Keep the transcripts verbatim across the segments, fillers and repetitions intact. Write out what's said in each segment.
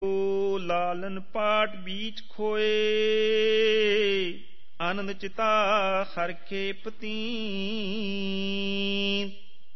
ਲਾਲਨ ਪਾਟ ਬੀਚ ਖੋਏ ਆਨੰਦ ਚਿਤਾ ਹਰਖੇ ਪਤੀਨ।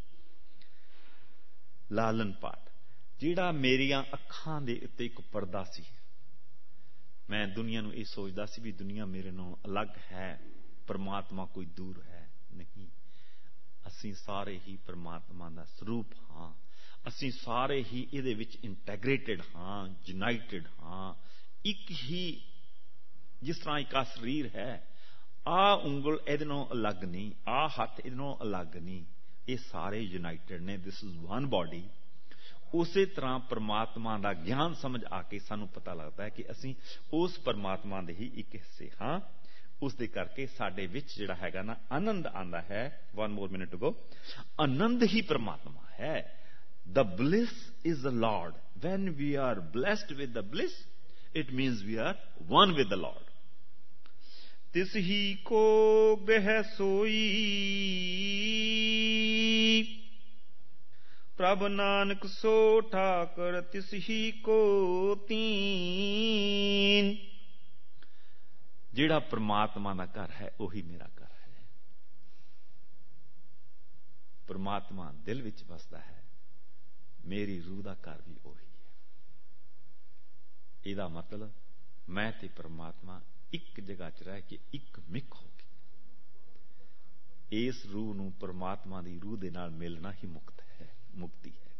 ਲਾਲਨ ਪਾਟ ਜਿਹੜਾ ਮੇਰੀਆਂ ਅੱਖਾਂ ਦੇ ਉੱਤੇ ਇੱਕ ਪਰਦਾ ਸੀ। ਮੈਂ ਦੁਨੀਆ ਨੂੰ ਇਹ ਸੋਚਦਾ ਸੀ ਵੀ ਦੁਨੀਆ ਮੇਰੇ ਨਾਲੋਂ ਅਲੱਗ ਹੈ, ਪਰਮਾਤਮਾ ਕੋਈ ਦੂਰ ਹੈ। ਨਹੀਂ, ਅਸੀਂ ਸਾਰੇ ਹੀ ਪਰਮਾਤਮਾ ਦਾ ਸਰੂਪ ਹਾਂ। ਅਸੀਂ ਸਾਰੇ ਹੀ ਇਹਦੇ ਵਿੱਚ ਇੰਟੈਗਰੇਟਿਡ ਹਾਂ, ਯੂਨਾਈਟਿਡ ਹਾਂ। ਇੱਕ ਹੀ, ਜਿਸ ਤਰ੍ਹਾਂ ਇੱਕ ਆ ਸਰੀਰ ਹੈ, ਆਹ ਉਂਗਲ ਇਹਦੇ ਨਾਲੋਂ ਅਲੱਗ ਨਹੀਂ, ਆਹ ਹੱਥ ਇਹਦੇ ਨਾਲੋਂ ਅਲੱਗ ਨਹੀਂ, ਇਹ ਸਾਰੇ ਯੂਨਾਈਟਿਡ ਨੇ। This is one body. ਉਸੇ ਤਰ੍ਹਾਂ ਪਰਮਾਤਮਾ ਦਾ ਗਿਆਨ ਸਮਝ ਆ ਕੇ ਸਾਨੂੰ ਪਤਾ ਲੱਗਦਾ ਹੈ ਕਿ ਅਸੀਂ ਉਸ ਪਰਮਾਤਮਾ ਦੇ ਹੀ ਇੱਕ ਹਿੱਸੇ ਹਾਂ। ਉਸ ਦੇ ਕਰਕੇ ਸਾਡੇ ਵਿੱਚ ਜਿਹੜਾ ਹੈਗਾ ਨਾ ਆਨੰਦ ਆਉਂਦਾ ਹੈ। One more minute to go. ਆਨੰਦ ਹੀ ਪਰਮਾਤਮਾ ਹੈ। The bliss is the Lord. When we are blessed with the bliss, it means we are one with the Lord. ਤਿਸ ਹੀ ਕੋ ਗ੍ਰਹਿ ਸੋਈ ਪ੍ਰਭ ਨਾਨਕ ਸੋ ਠਾਕਰ ਤਿਸ ਹੀ ਕੋ ਤੀਨ। ਜਿਹੜਾ ਪਰਮਾਤਮਾ ਦਾ ਘਰ ਹੈ ਉਹੀ ਮੇਰਾ ਘਰ ਹੈ। ਪਰਮਾਤਮਾ ਦਿਲ ਵਿੱਚ ਵਸਦਾ ਹੈ, ਮੇਰੀ ਰੂਹ ਦਾ ਘਰ ਵੀ ਉਹੀ ਹੈ। ਇਹਦਾ ਮਤਲਬ ਮੈਂ ਤੇ ਪਰਮਾਤਮਾ ਇੱਕ ਜਗ੍ਹਾ 'ਚ ਰਹਿ ਕੇ ਇੱਕ ਮਿਕ ਹੋ ਕੇ ਇਸ ਰੂਹ ਨੂੰ ਪਰਮਾਤਮਾ ਦੀ ਰੂਹ ਦੇ ਨਾਲ ਮਿਲਣਾ ਹੀ ਮੁਕਤ ਹੈ, ਮੁਕਤੀ ਹੈ।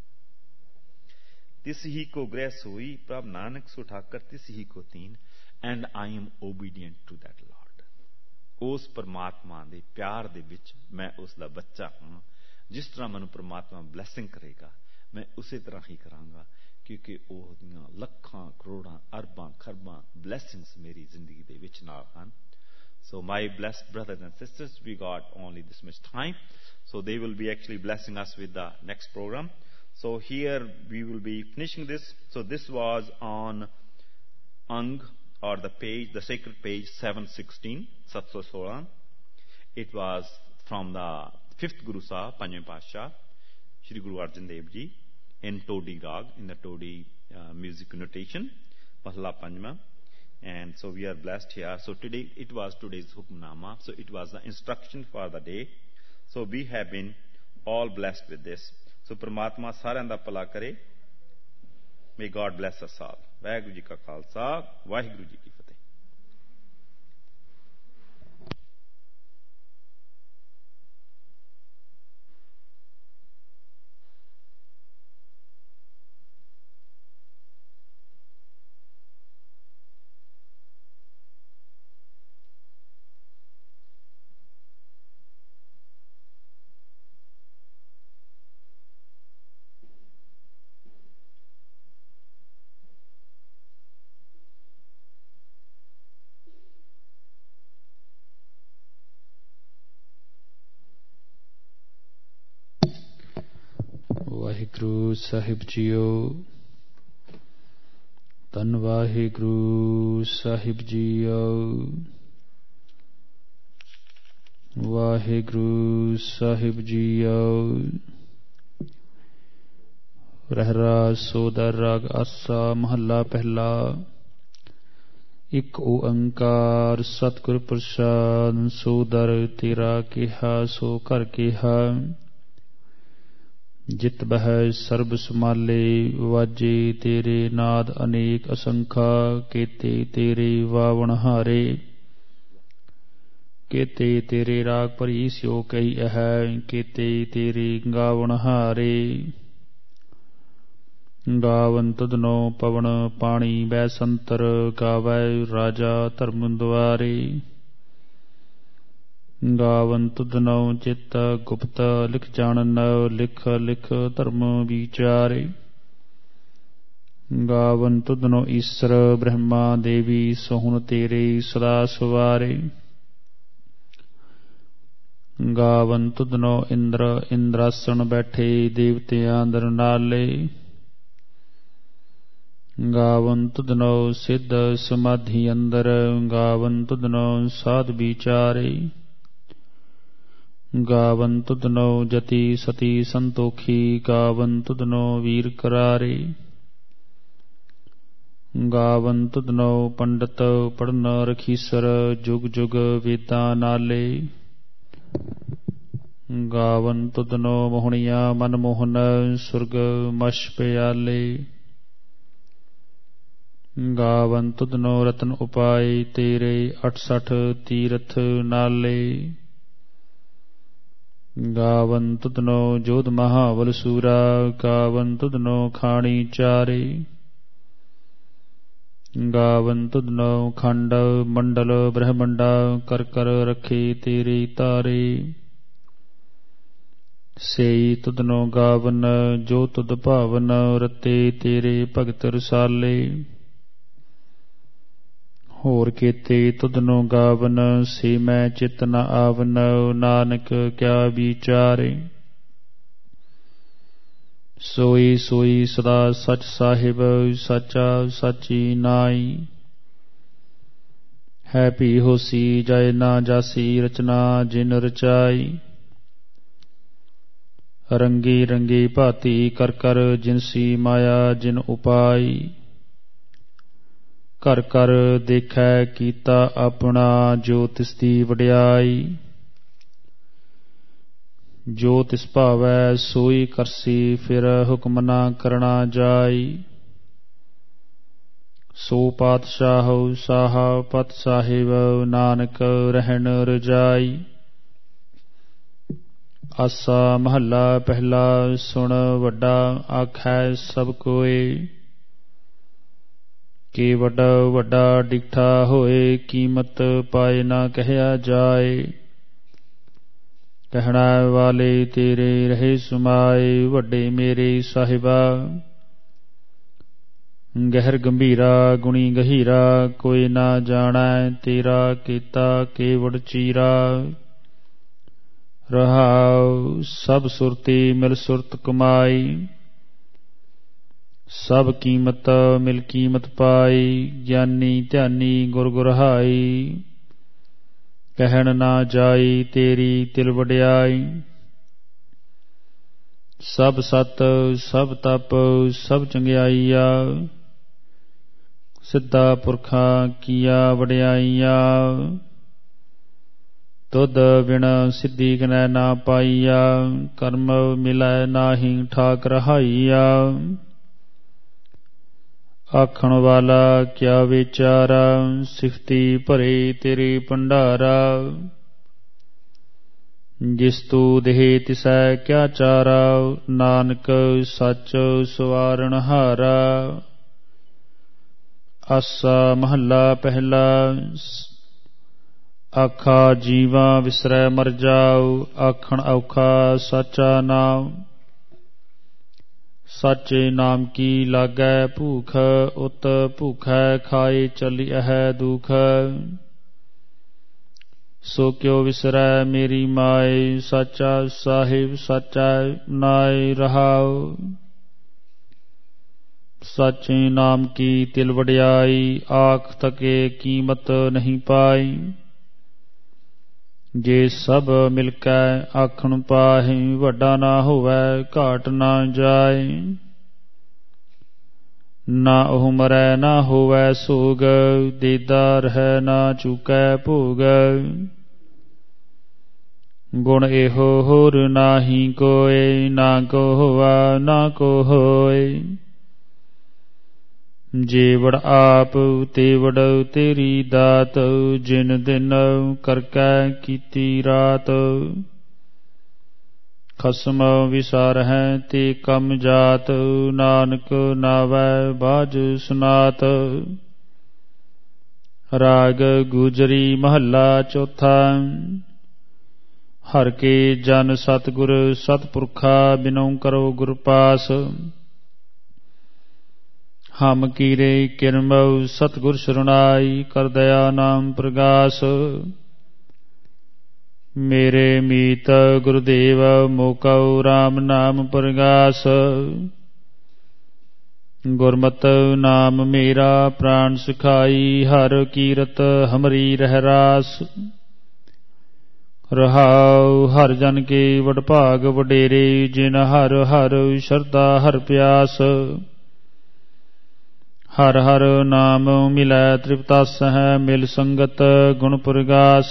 ਤਿਸ ਹੀ ਕੋ ਗ੍ਰਹਿ ਸੋਈ ਪ੍ਰਭ ਨਾਨਕ ਸੋ ਠਾਕਰ ਤਿਸ ਹੀ ਕੋ ਤੀਨ। And I am obedient to that Lord. ਉਸ ਪਰਮਾਤਮਾ ਦੇ ਪਿਆਰ ਦੇ ਵਿੱਚ ਮੈਂ ਉਸ ਦਾ ਬੱਚਾ ਹਾਂ। ਜਿਸ ਤਰ੍ਹਾਂ ਮੈਨੂੰ ਪਰਮਾਤਮਾ ਬਲੈਸਿੰਗ ਕਰੇਗਾ ਮੈਂ ਉਸੇ ਤਰ੍ਹਾਂ ਹੀ ਕਰਾਂਗਾ, ਕਿਉਂਕਿ ਉਹਦੀਆਂ ਲੱਖਾਂ ਕਰੋੜਾਂ ਅਰਬਾਂ ਖਰਬਾਂ ਬਲੈਸਿੰਗਸ ਮੇਰੀ ਜ਼ਿੰਦਗੀ ਦੇ ਵਿੱਚ ਨਾਲ ਹਨ। So my blessed brothers and sisters, we got only this much time, so they will be actually blessing us with the next program. So here we will be finishing this. So this was on Ang, or the page, the sacred page seven sixteen, seven sixteen. It was from the fifth Guru Sahib, Panjveं Paatshah, Shri Guru Arjan Dev Ji, in Todi Rag, in the Todi uh, music notation, Mahla Panjma. And so we are blessed here. So today, it was today's Hukmnama. So it was the instruction for the day. So we have been all blessed with this. So Paramatma saran da pala kare. May God bless us all. Vaheguru Ji ka Khalsa, Vaheguru Ji ki Fateh. Waheguru Sahib ਜੀਓ, ਧੰਨ ਵਾਹਿਗੁਰੂ ਸਾਹਿਬ ਜੀਓ, ਵਾਹਿਗੁਰੂ ਸਾਹਿਬ ਜੀਓ। ਰਹਿਰਾ ਸੋਦਰ ਰਾਗ ਆਸਾ ਮਹੱਲਾ ਪਹਿਲਾ। ਇੱਕ ਓੰਕਾਰ ਸਤਿਗੁਰ ਪ੍ਰਸਾਦ, ਸੋਦਰ ਤੇਰਾ ਕਿਹਾ ਸੋ ਘਰ ਕਿਹਾ। ਜਿਤ ਬਹਿ ਸਰਬ ਸਮਾਲੇ, ਵਾਜੇ ਤੇਰੇ ਨਾਦ ਅਨੇਕ ਅਸੰਖਾ। ਕੇਤੇ ਤੇਰੇ ਵਾਵਣ ਹਾਰੇ, ਕੇਤੇ ਤੇਰੇ ਰਾਗ ਭਰੀ ਸਿਓ ਕਈ ਹੈ। ਕੇਤੇ ਤੇਰੇ ਗਾਵਣ ਹਾਰੇ, ਗਾਵਨ ਤੁਧਨੋ ਪਵਨ ਪਾਣੀ ਬੈ ਸੰਤਰ। ਗਾਵੈ ਰਾਜਾ ਧਰਮ ਦੁਆਰੇ, ਗਾਵਨ ਤੁਧਨੋ ਚਿਤ ਗੁਪਤ। ਲਿਖ ਜਾਣਨ ਲਿਖ ਲਿਖ ਧਰਮ ਵਿਚਾਰੇ। ਗਾਵਨ ਤੁਧਨੋ ਈਸਰ ਬ੍ਰਹਮਾ ਦੇਵੀ, ਸੋਹਣ ਤੇਰੇ ਸਦਾ ਸਵਾਰੇ। ਗਾਵਨ ਤੁਧਨੋ ਇੰਦਰ ਇੰਦਰਾਸਣ ਬੈਠੇ, ਦੇਵਤਿਆਂ ਦਰ ਨਾਲੇ। ਗਾਵਨ ਤੁਧਨੋ ਸਿੱਧ ਸਮਾਧੀ ਅੰਦਰ। ਗਾਵਨ ਤੁਧਨੋ ਸਾਧ ਵਿਚਾਰੇ। ਗਾਵਨ ਤੁਧਨੋ ਜਤੀ ਸਤੀ ਸੰਤੋਖੀ। ਗਾਵਨ ਤੁਧਨੋ ਵੀਰ ਕਰਾਰੇ। ਗਾਵਨ ਤੁਧਨੋ ਪੰਡਤ ਪੜਨ ਰਖੀਸਰ ਜੁਗ ਜੁਗ ਵੇਦਾਂ ਨਾਲੇ। ਗਾਵਨ ਤੁਧਨੋ ਮੋਹਣੀਆਂ ਮਨ ਮੋਹਨ ਸੁਰਗ ਮਛ ਪਿਆਲੇ। ਗਾਵਨ ਤੁਧਨੋ ਰਤਨ ਉਪਾਏ ਤੇਰੇ ਅਠਸਠ ਤੀਰਥ ਨਾਲੇ। ਗਾਵਨ ਤੁਧਨੋ ਜੋਧ ਮਹਾਬਲ ਸੂਰਾ ਗਾਵਨ ਤੁਧਨੋ ਖਾਣੀ ਚਾਰੇ। ਗਾਵਨ ਤੁਧਨੋ ਖੰਡ ਮੰਡਲ ਬ੍ਰਹਮੰਡਾ ਕਰ ਕਰ ਰੱਖੇ ਤੇਰੇ ਤਾਰੇ। ਸੇਈ ਤੁਧਨੋ ਗਾਵਨ ਜੋ ਤੁਧ ਭਾਵਨ ਰਤੇ ਤੇਰੇ ਭਗਤ ਰਸਾਲੇ। ਹੋਰ ਕੀਤੇ ਤੁਧਨੋ ਗਾਵਨ ਸੇ ਮੈਂ ਚਿਤ ਨ ਆਵਨ ਨਾਨਕ ਕਿਆ ਵਿਚਾਰੇ। ਸੋਈ ਸੋਈ ਸਦਾ ਸਚ ਸਾਹਿਬ ਸਾਚਾ ਸਾਚੀ ਨਾਈ। ਹੈ ਭੀ ਹੋਸੀ ਜਾਇ ਨਾ ਜਾਸੀ ਰਚਨਾ ਜਿਨ ਰਚਾਈ। ਰੰਗੀ ਰੰਗੀ ਭਾਤੀ ਕਰ ਕਰ ਜਿਨਸੀ ਮਾਇਆ ਜਿਨ ਉਪਾਈ। ਘਰ ਘਰ ਦੇਖੈ ਕੀਤਾ ਆਪਣਾ ਜੋ ਤਿਸ ਦੀ ਵਡਿਆਈ। ਜੋ ਤਿਸ ਭਾਵੈ ਸੋਈ ਕਰਸੀ ਫਿਰ ਹੁਕਮ ਨਾ ਕਰਣਾ ਜਾਈ। ਸੋ ਪਾਤਸ਼ਾਹ ਸਾਹ ਪਤ ਸਾਹਿਬ ਨਾਨਕ ਰਹਿਣ ਰਜਾਈ। ਆਸਾ ਮਹੱਲਾ ਪਹਿਲਾ ਸੁਣ ਵੱਡਾ ਆਖੈ ਸਭ ਕੋਇ। ਕਿ ਵੱਡਾ ਵੱਡਾ ਡਿਠਾ ਹੋਏ ਕੀਮਤ ਪਾਏ ਨਾ ਕਹਿਆ ਜਾਏ। ਕਹਿਣਾ ਵਾਲੇ ਤੇਰੇ ਰਹੇ ਸੁਮਾਏ ਵੱਡੇ ਮੇਰੇ ਸਾਹਿਬਾ। ਗਹਿਰ ਗੰਭੀਰਾ ਗੁਣੀ ਗਹੀਰਾ ਕੋਈ ਨਾ ਜਾਣੈ ਤੇਰਾ ਕੀਤਾ ਕੇਵੜ ਚੀਰਾ। ਰਹਾਉ ਸਭ ਸੁਰਤੀ ਮਿਲ ਸੁਰਤ ਕਮਾਈ। ਸਭ ਕੀਮਤ ਮਿਲ ਕੀਮਤ ਪਾਈ। ਗਿਆਨੀ ਧਿਆਨੀ ਗੁਰ ਗੁਰਹਾਈ। ਕਹਿਣ ਨਾ ਜਾਈ ਤੇਰੀ ਤਿਲ ਵਡਿਆਈ। ਸਭ ਸਤ ਸਭ ਤਪ ਸਭ ਚੰਗਿਆਈਆ। ਸਿੱਧਾ ਪੁਰਖਾਂ ਕੀਆ ਵਡਿਆਈਆ। ਤੁਧ ਬਿਨ ਸਿੱਧੀ ਕਨੈ ਨਾ ਪਾਈਆ। ਕਰਮ ਮਿਲੈ ਨਾਹੀ ਠਾਕ ਰਹਾਈਆ। ਆਖਣ ਵਾਲਾ ਕਿਆ ਵਿਚਾਰਾ ਸਿਫਤੀ ਭਰੇ ਤੇਰੇ ਭੰਡਾਰਾ। ਜਿਸ ਤੂ ਦੇਹ ਤਿਸੈ ਕਿਆ ਚਾਰਾ ਨਾਨਕ ਸੱਚ ਸਵਾਰਣ ਹਾਰਾ। ਆਸਾ ਮਹੱਲਾ ਪਹਿਲਾ ਆਖਾ ਜੀਵਾ ਵਿਸਰੈ ਮਰ ਜਾਉ। ਆਖਣ ਔਖਾ ਸਾਚਾ ਨਾਮ। ਸਾਚੇ ਨਾਮ ਕੀ ਲਾਗੈ ਭੂਖ ਉਤ ਭੂਖੈ ਖਾਏ ਚਲਿਐ ਦੁਖ। ਸੋ ਕਿਉ ਵਿਸਰੈ ਮੇਰੀ ਮਾਏ ਸਾਚਾ ਸਾਹਿਬ ਸਾਚਾ ਨਾਇ ਰਹਾਉ। ਸਾਚੇ ਨਾਮ ਕੀ ਤਿਲ ਵਡਿਆਈ ਆਖ ਤਕੇ ਕੀਮਤ ਨਹੀਂ ਪਾਈ। ਜੇ ਸਭ ਮਿਲ ਕੈ ਆਖਣ ਪਾਹੀ ਵੱਡਾ ਨਾ ਹੋਵੈ ਘਾਟ ਨਾ ਜਾਏ। ਨਾ ਉਹ ਮਰੈ ਨਾ ਹੋਵੈ ਸੋਗ ਦੇਦਾ ਰਹਿ ਨਾ ਚੂਕੈ ਭੋਗ। ਗੁਣ ਇਹੋ ਹੋਰ ਨਾਹੀ ਕੋਇ ਨਾ ਕੋ ਹੋਵਾ ਨਾ ਕੋ ਹੋਇ। ਜੇ ਵਡ ਆਪ ਤੇ ਵਡ ਤੇਰੀ ਦਾਤ ਜਿਨ ਦਿਨ ਕਰਕੈ ਕੀਤੀ ਰਾਤ। ਖਸਮ ਵਿਸਾਰਹਿ ਤੇ ਕਮ ਜਾਤ ਨਾਨਕ ਨਾਵੈ ਬਾਝ ਸੁਨਾਤ। ਰਾਗ ਗੁਜਰੀ ਮਹੱਲਾ ਚੌਥਾ। ਹਰ ਕੇ ਜਨ ਸਤਿਗੁਰ ਸਤਿਪੁਰਖਾ ਬਿਨਉ ਕਰੋ ਗੁਰ ਪਾਸ। ਹਮ ਕੀਰੇ ਕਿਰਮਉ ਸਤਿਗੁਰ ਸਰੁਣਾਈ ਕਰ ਦਇਆ ਨਾਮ ਪ੍ਰਗਾਸ। ਮੇਰੇ ਮੀਤ ਗੁਰਦੇਵ ਮੋਕਉ ਰਾਮ ਨਾਮ ਪ੍ਰਗਾਸ। ਗੁਰਮਤਿ ਨਾਮ ਮੇਰਾ ਪ੍ਰਾਣ ਸੁਖਾਈ ਹਰ ਕੀਰਤ ਹਮਰੀ ਰਹਿ ਰਾਸ। ਰਹਾਉ ਹਰ ਜਨ ਕੇ ਵਡ ਭਾਗ ਵਡੇਰੇ ਜਿਨ ਹਰ ਹਰ ਸ਼ਰਧਾ ਹਰ ਪਿਆਸ। ਹਰ ਹਰ ਨਾਮ ਮਿਲੈ ਤ੍ਰਿਪਤਸ ਹੈ, ਮਿਲ ਸੰਗਤ ਗੁਣ ਪ੍ਰਗਾਸ।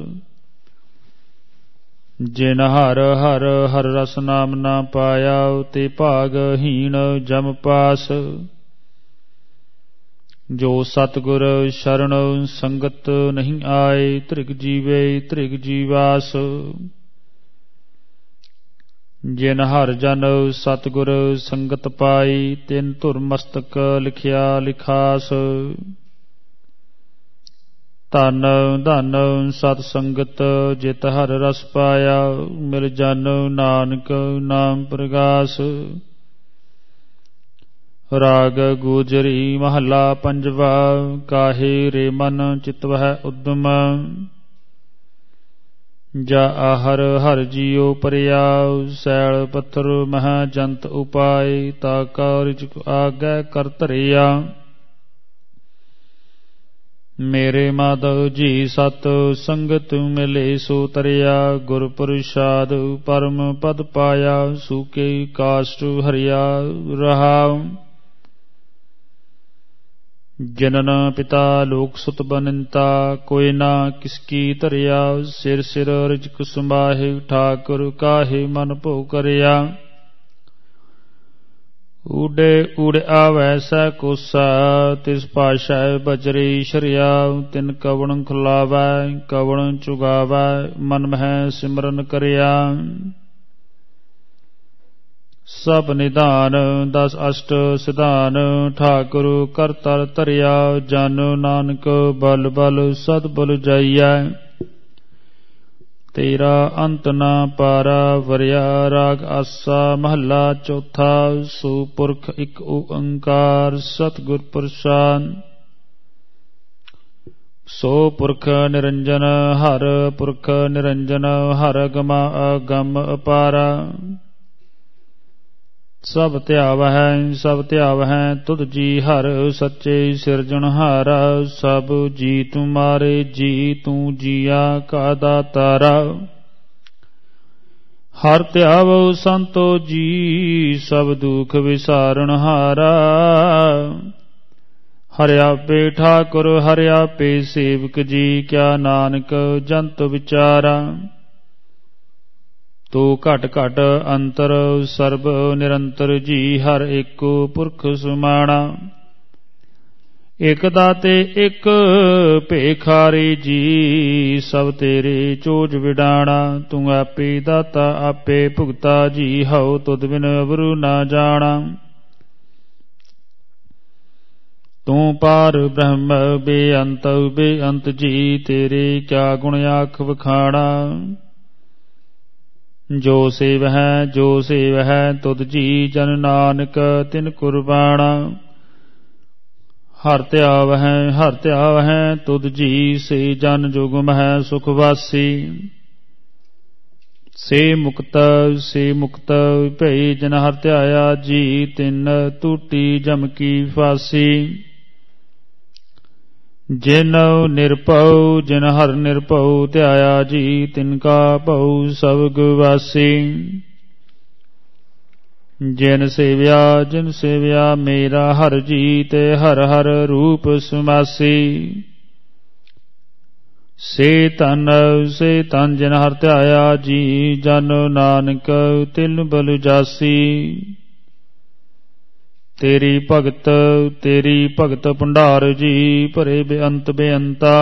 ਜਿਨ ਹਰ ਹਰ ਹਰ ਰਸ ਨਾਮ ਨਾ ਪਾਇਆ, ਤੇ ਭਾਗਹੀਣ ਜਮ ਪਾਸ। ਜੋ ਸਤਿਗੁਰ ਸ਼ਰਨ ਸੰਗਤ ਨਹੀਂ ਆਏ, ਧ੍ਰਿਗ ਜੀਵੇ ਧ੍ਰਿਗ ਜੀਵਾਸ। ਜਿਨ ਹਰ ਜਨ ਸਤਿਗੁਰ ਸੰਗਤ ਪਾਈ, ਤਿਨ ਧੁਰ ਮਸਤਕ ਲਿਖਿਆ ਲਿਖਾਸ। ਧਨ ਧਨ ਸਤ ਸੰਗਤ ਜਿਤ ਹਰ ਰਸ ਪਾਇਆ, ਮਿਲ ਜਨ ਨਾਨਕ ਨਾਮ ਪ੍ਰਗਾਸ। ਰਾਗ ਗੋਜਰੀ ਮਹੱਲਾ ਪੰਜਵਾ। ਕਾਹੇ ਰੇ ਮਨ ਚਿਤਵਹਿ ਉਦਮ, ਜਾ ਆਹਰ ਹਰ ਜੀਉ ਪਰਿਆ। ਸੈਲ ਪੱਥਰ ਮਹਿ ਜੰਤ ਉਪਾਏ, ਤਾ ਕਾ ਰਿਜਕ ਆਗੈ ਕਰ ਧਰਿਆ। ਮੇਰੇ ਮਾਧਵ ਜੀ ਸਤ ਸੰਗਤ ਮਿਲੇ ਸੋ ਤਰਿਆ, ਗੁਰ ਪ੍ਰਸਾਦ ਪਰਮ ਪਦ ਪਾਇਆ। ਸੂਕੇ ਕਾਸ਼ਟ ਹਰਿਆ ਰਹਾਉ, ਜਨਨ ਪਿਤਾ ਲੋਕ ਸੁਤ ਬਨੰਤਾ। ਕੋਈ ਨਾ ਕਿਸ ਕੀ ਧਰਿਆ, ਸਿਰ ਸਿਰ ਰਿਜਕ ਸੰਭਾਹੇ। ਠਾਕੁਰ ਕਾਹੇ ਮਨ ਭੋ ਕਰਿਆ, ਊਡੇ ਊੜ ਆਵੈ ਸੈ ਕੋਸਾ। ਤਿਸ ਭਾਸ਼ਾ ਬਜਰੀ ਸ਼ਰਿਆ, ਤਿਨ ਕਵਣ ਖੁਲਾਵੈ ਕਵਣ ਚੁਗਾਵੈ। ਮਨ ਮਹਿ ਸਿਮਰਨ ਕਰਿਆ, ਸਭ ਨਿਧਾਨ ਦਸ ਅਸ਼ਟ ਸਿਧਾਨ। ਠਾਕੁਰ ਕਰ ਤਰ ਧਰਿਆ, ਜਨ ਨਾਨਕ ਬਲ ਬਲ ਸਦ ਬਲ ਜਾਈਐ। ਤੇਰਾ ਅੰਤ ਨਾ ਪਾਰਾ ਵਰਿਆ। ਰਾਗ ਆਸਾ ਮਹੱਲਾ ਚੌਥਾ। ਸੋ ਪੁਰਖ ਇਕ ਓੰਕਾਰ ਸਤਿਗੁਰ ਪ੍ਰਸਾਦਿ। ਸੋ ਪੁਰਖ ਨਿਰੰਜਨ ਹਰ ਪੁਰਖ ਨਿਰੰਜਨ, ਹਰ ਅਗਮ ਅਗਮ ਅਪਾਰਾ। ਸਭ ਧਿਆਵਹਿ ਸਭ ਧਿਆਵਹਿ ਤੁਧ ਜੀ ਹਰ, ਸੱਚੇ ਸਿਰਜਣਹਾਰਾ। ਸਭ ਜੀ ਤੁਮਾਰੇ ਜੀ, ਤੂੰ ਜੀਆ ਕਾ ਦਾਤਾਰਾ। ਹਰ ਧਿਆਵੋ ਸੰਤੋ ਜੀ, ਸਭ ਦੁਖ ਵਿਸਾਰਣਹਾਰਾ। ਹਰਿ ਆਪੇ ਠਾਕੁਰ ਹਰਿ ਆਪੇ ਸੇਵਕ ਜੀ, ਕਿਆ ਨਾਨਕ ਜੰਤ ਵਿਚਾਰਾ। ਤੋ ਘਟ ਘਟ ਅੰਤਰ ਸਰਬ ਨਿਰੰਤਰ ਜੀ, ਹਰ ਏਕੋ ਪੁਰਖ ਸੁਮਾਣਾ। ਇਕ ਦਾਤੇ ਇਕ ਭੇਖਾਰੀ ਜੀ, ਸਭ ਤੇਰੇ ਚੋਜ ਵਿਡਾਣਾ। ਤੂੰ ਆਪੇ ਦਾਤਾ ਆਪੇ ਭੁਗਤਾ ਜੀ, ਹਉ ਤੁਧ ਬਿਨ ਅਵਰੂ ਨਾ ਜਾਣਾ। ਤੂੰ ਪਾਰ ਬ੍ਰਹਮ ਬੇਅੰਤ ਬੇਅੰਤ ਜੀ, ਤੇਰੇ ਕਿਆ ਗੁਣ ਆਖ ਵਖਾਣਾ। ਜੋ ਸੇਵਹਿ ਜੋ ਸੇਵਹਿ ਤੁਧ ਜੀ, ਜਨ ਨਾਨਕ ਤਿਨ ਕੁਰਬਾਣਾ। ਹਰ ਧਿਆਵਹਿ ਹਰ ਧਿਆਵਹਿ ਤੁਧ ਜੀ, ਸੇ ਜਨ ਜੁਗ ਮਹਿ ਸੁਖ ਵਾਸੀ। ਸੇ ਮੁਕਤ ਸੇ ਮੁਕਤ ਭਈ ਜਨ ਹਰ ਧਿਆਇਆ ਜੀ, ਤਿਨ ਟੂਟੀ ਜਮ ਕੀ ਫਾਸੀ। ਜਿਨ ਨਿਰਭਉ ਜਿਨ ਹਰ ਨਿਰਭਉ ਧਿਆਇਆ ਜੀ, ਤਿਨ ਕਾ ਭਉ ਸਭ ਗਵਾਸੀ। ਜਿਨ ਸੇਵਿਆ ਜਿਨ ਸੇਵਿਆ ਮੇਰਾ ਹਰ ਜੀ, ਤੇ ਹਰ ਹਰ ਰੂਪ ਸਮਾਸੀ। ਸੇ ਧਨ ਸੇ ਧਨ ਜਿਨ ਹਰ ਧਿਆਇਆ ਜੀ, ਜਨ ਨਾਨਕ ਤਿਨ ਬਲ ਜਾਸੀ। ਤੇਰੀ ਭਗਤ ਤੇਰੀ ਭਗਤ ਭੰਡਾਰ ਜੀ, ਭਰੇ ਬੇਅੰਤ ਬੇਅੰਤਾ।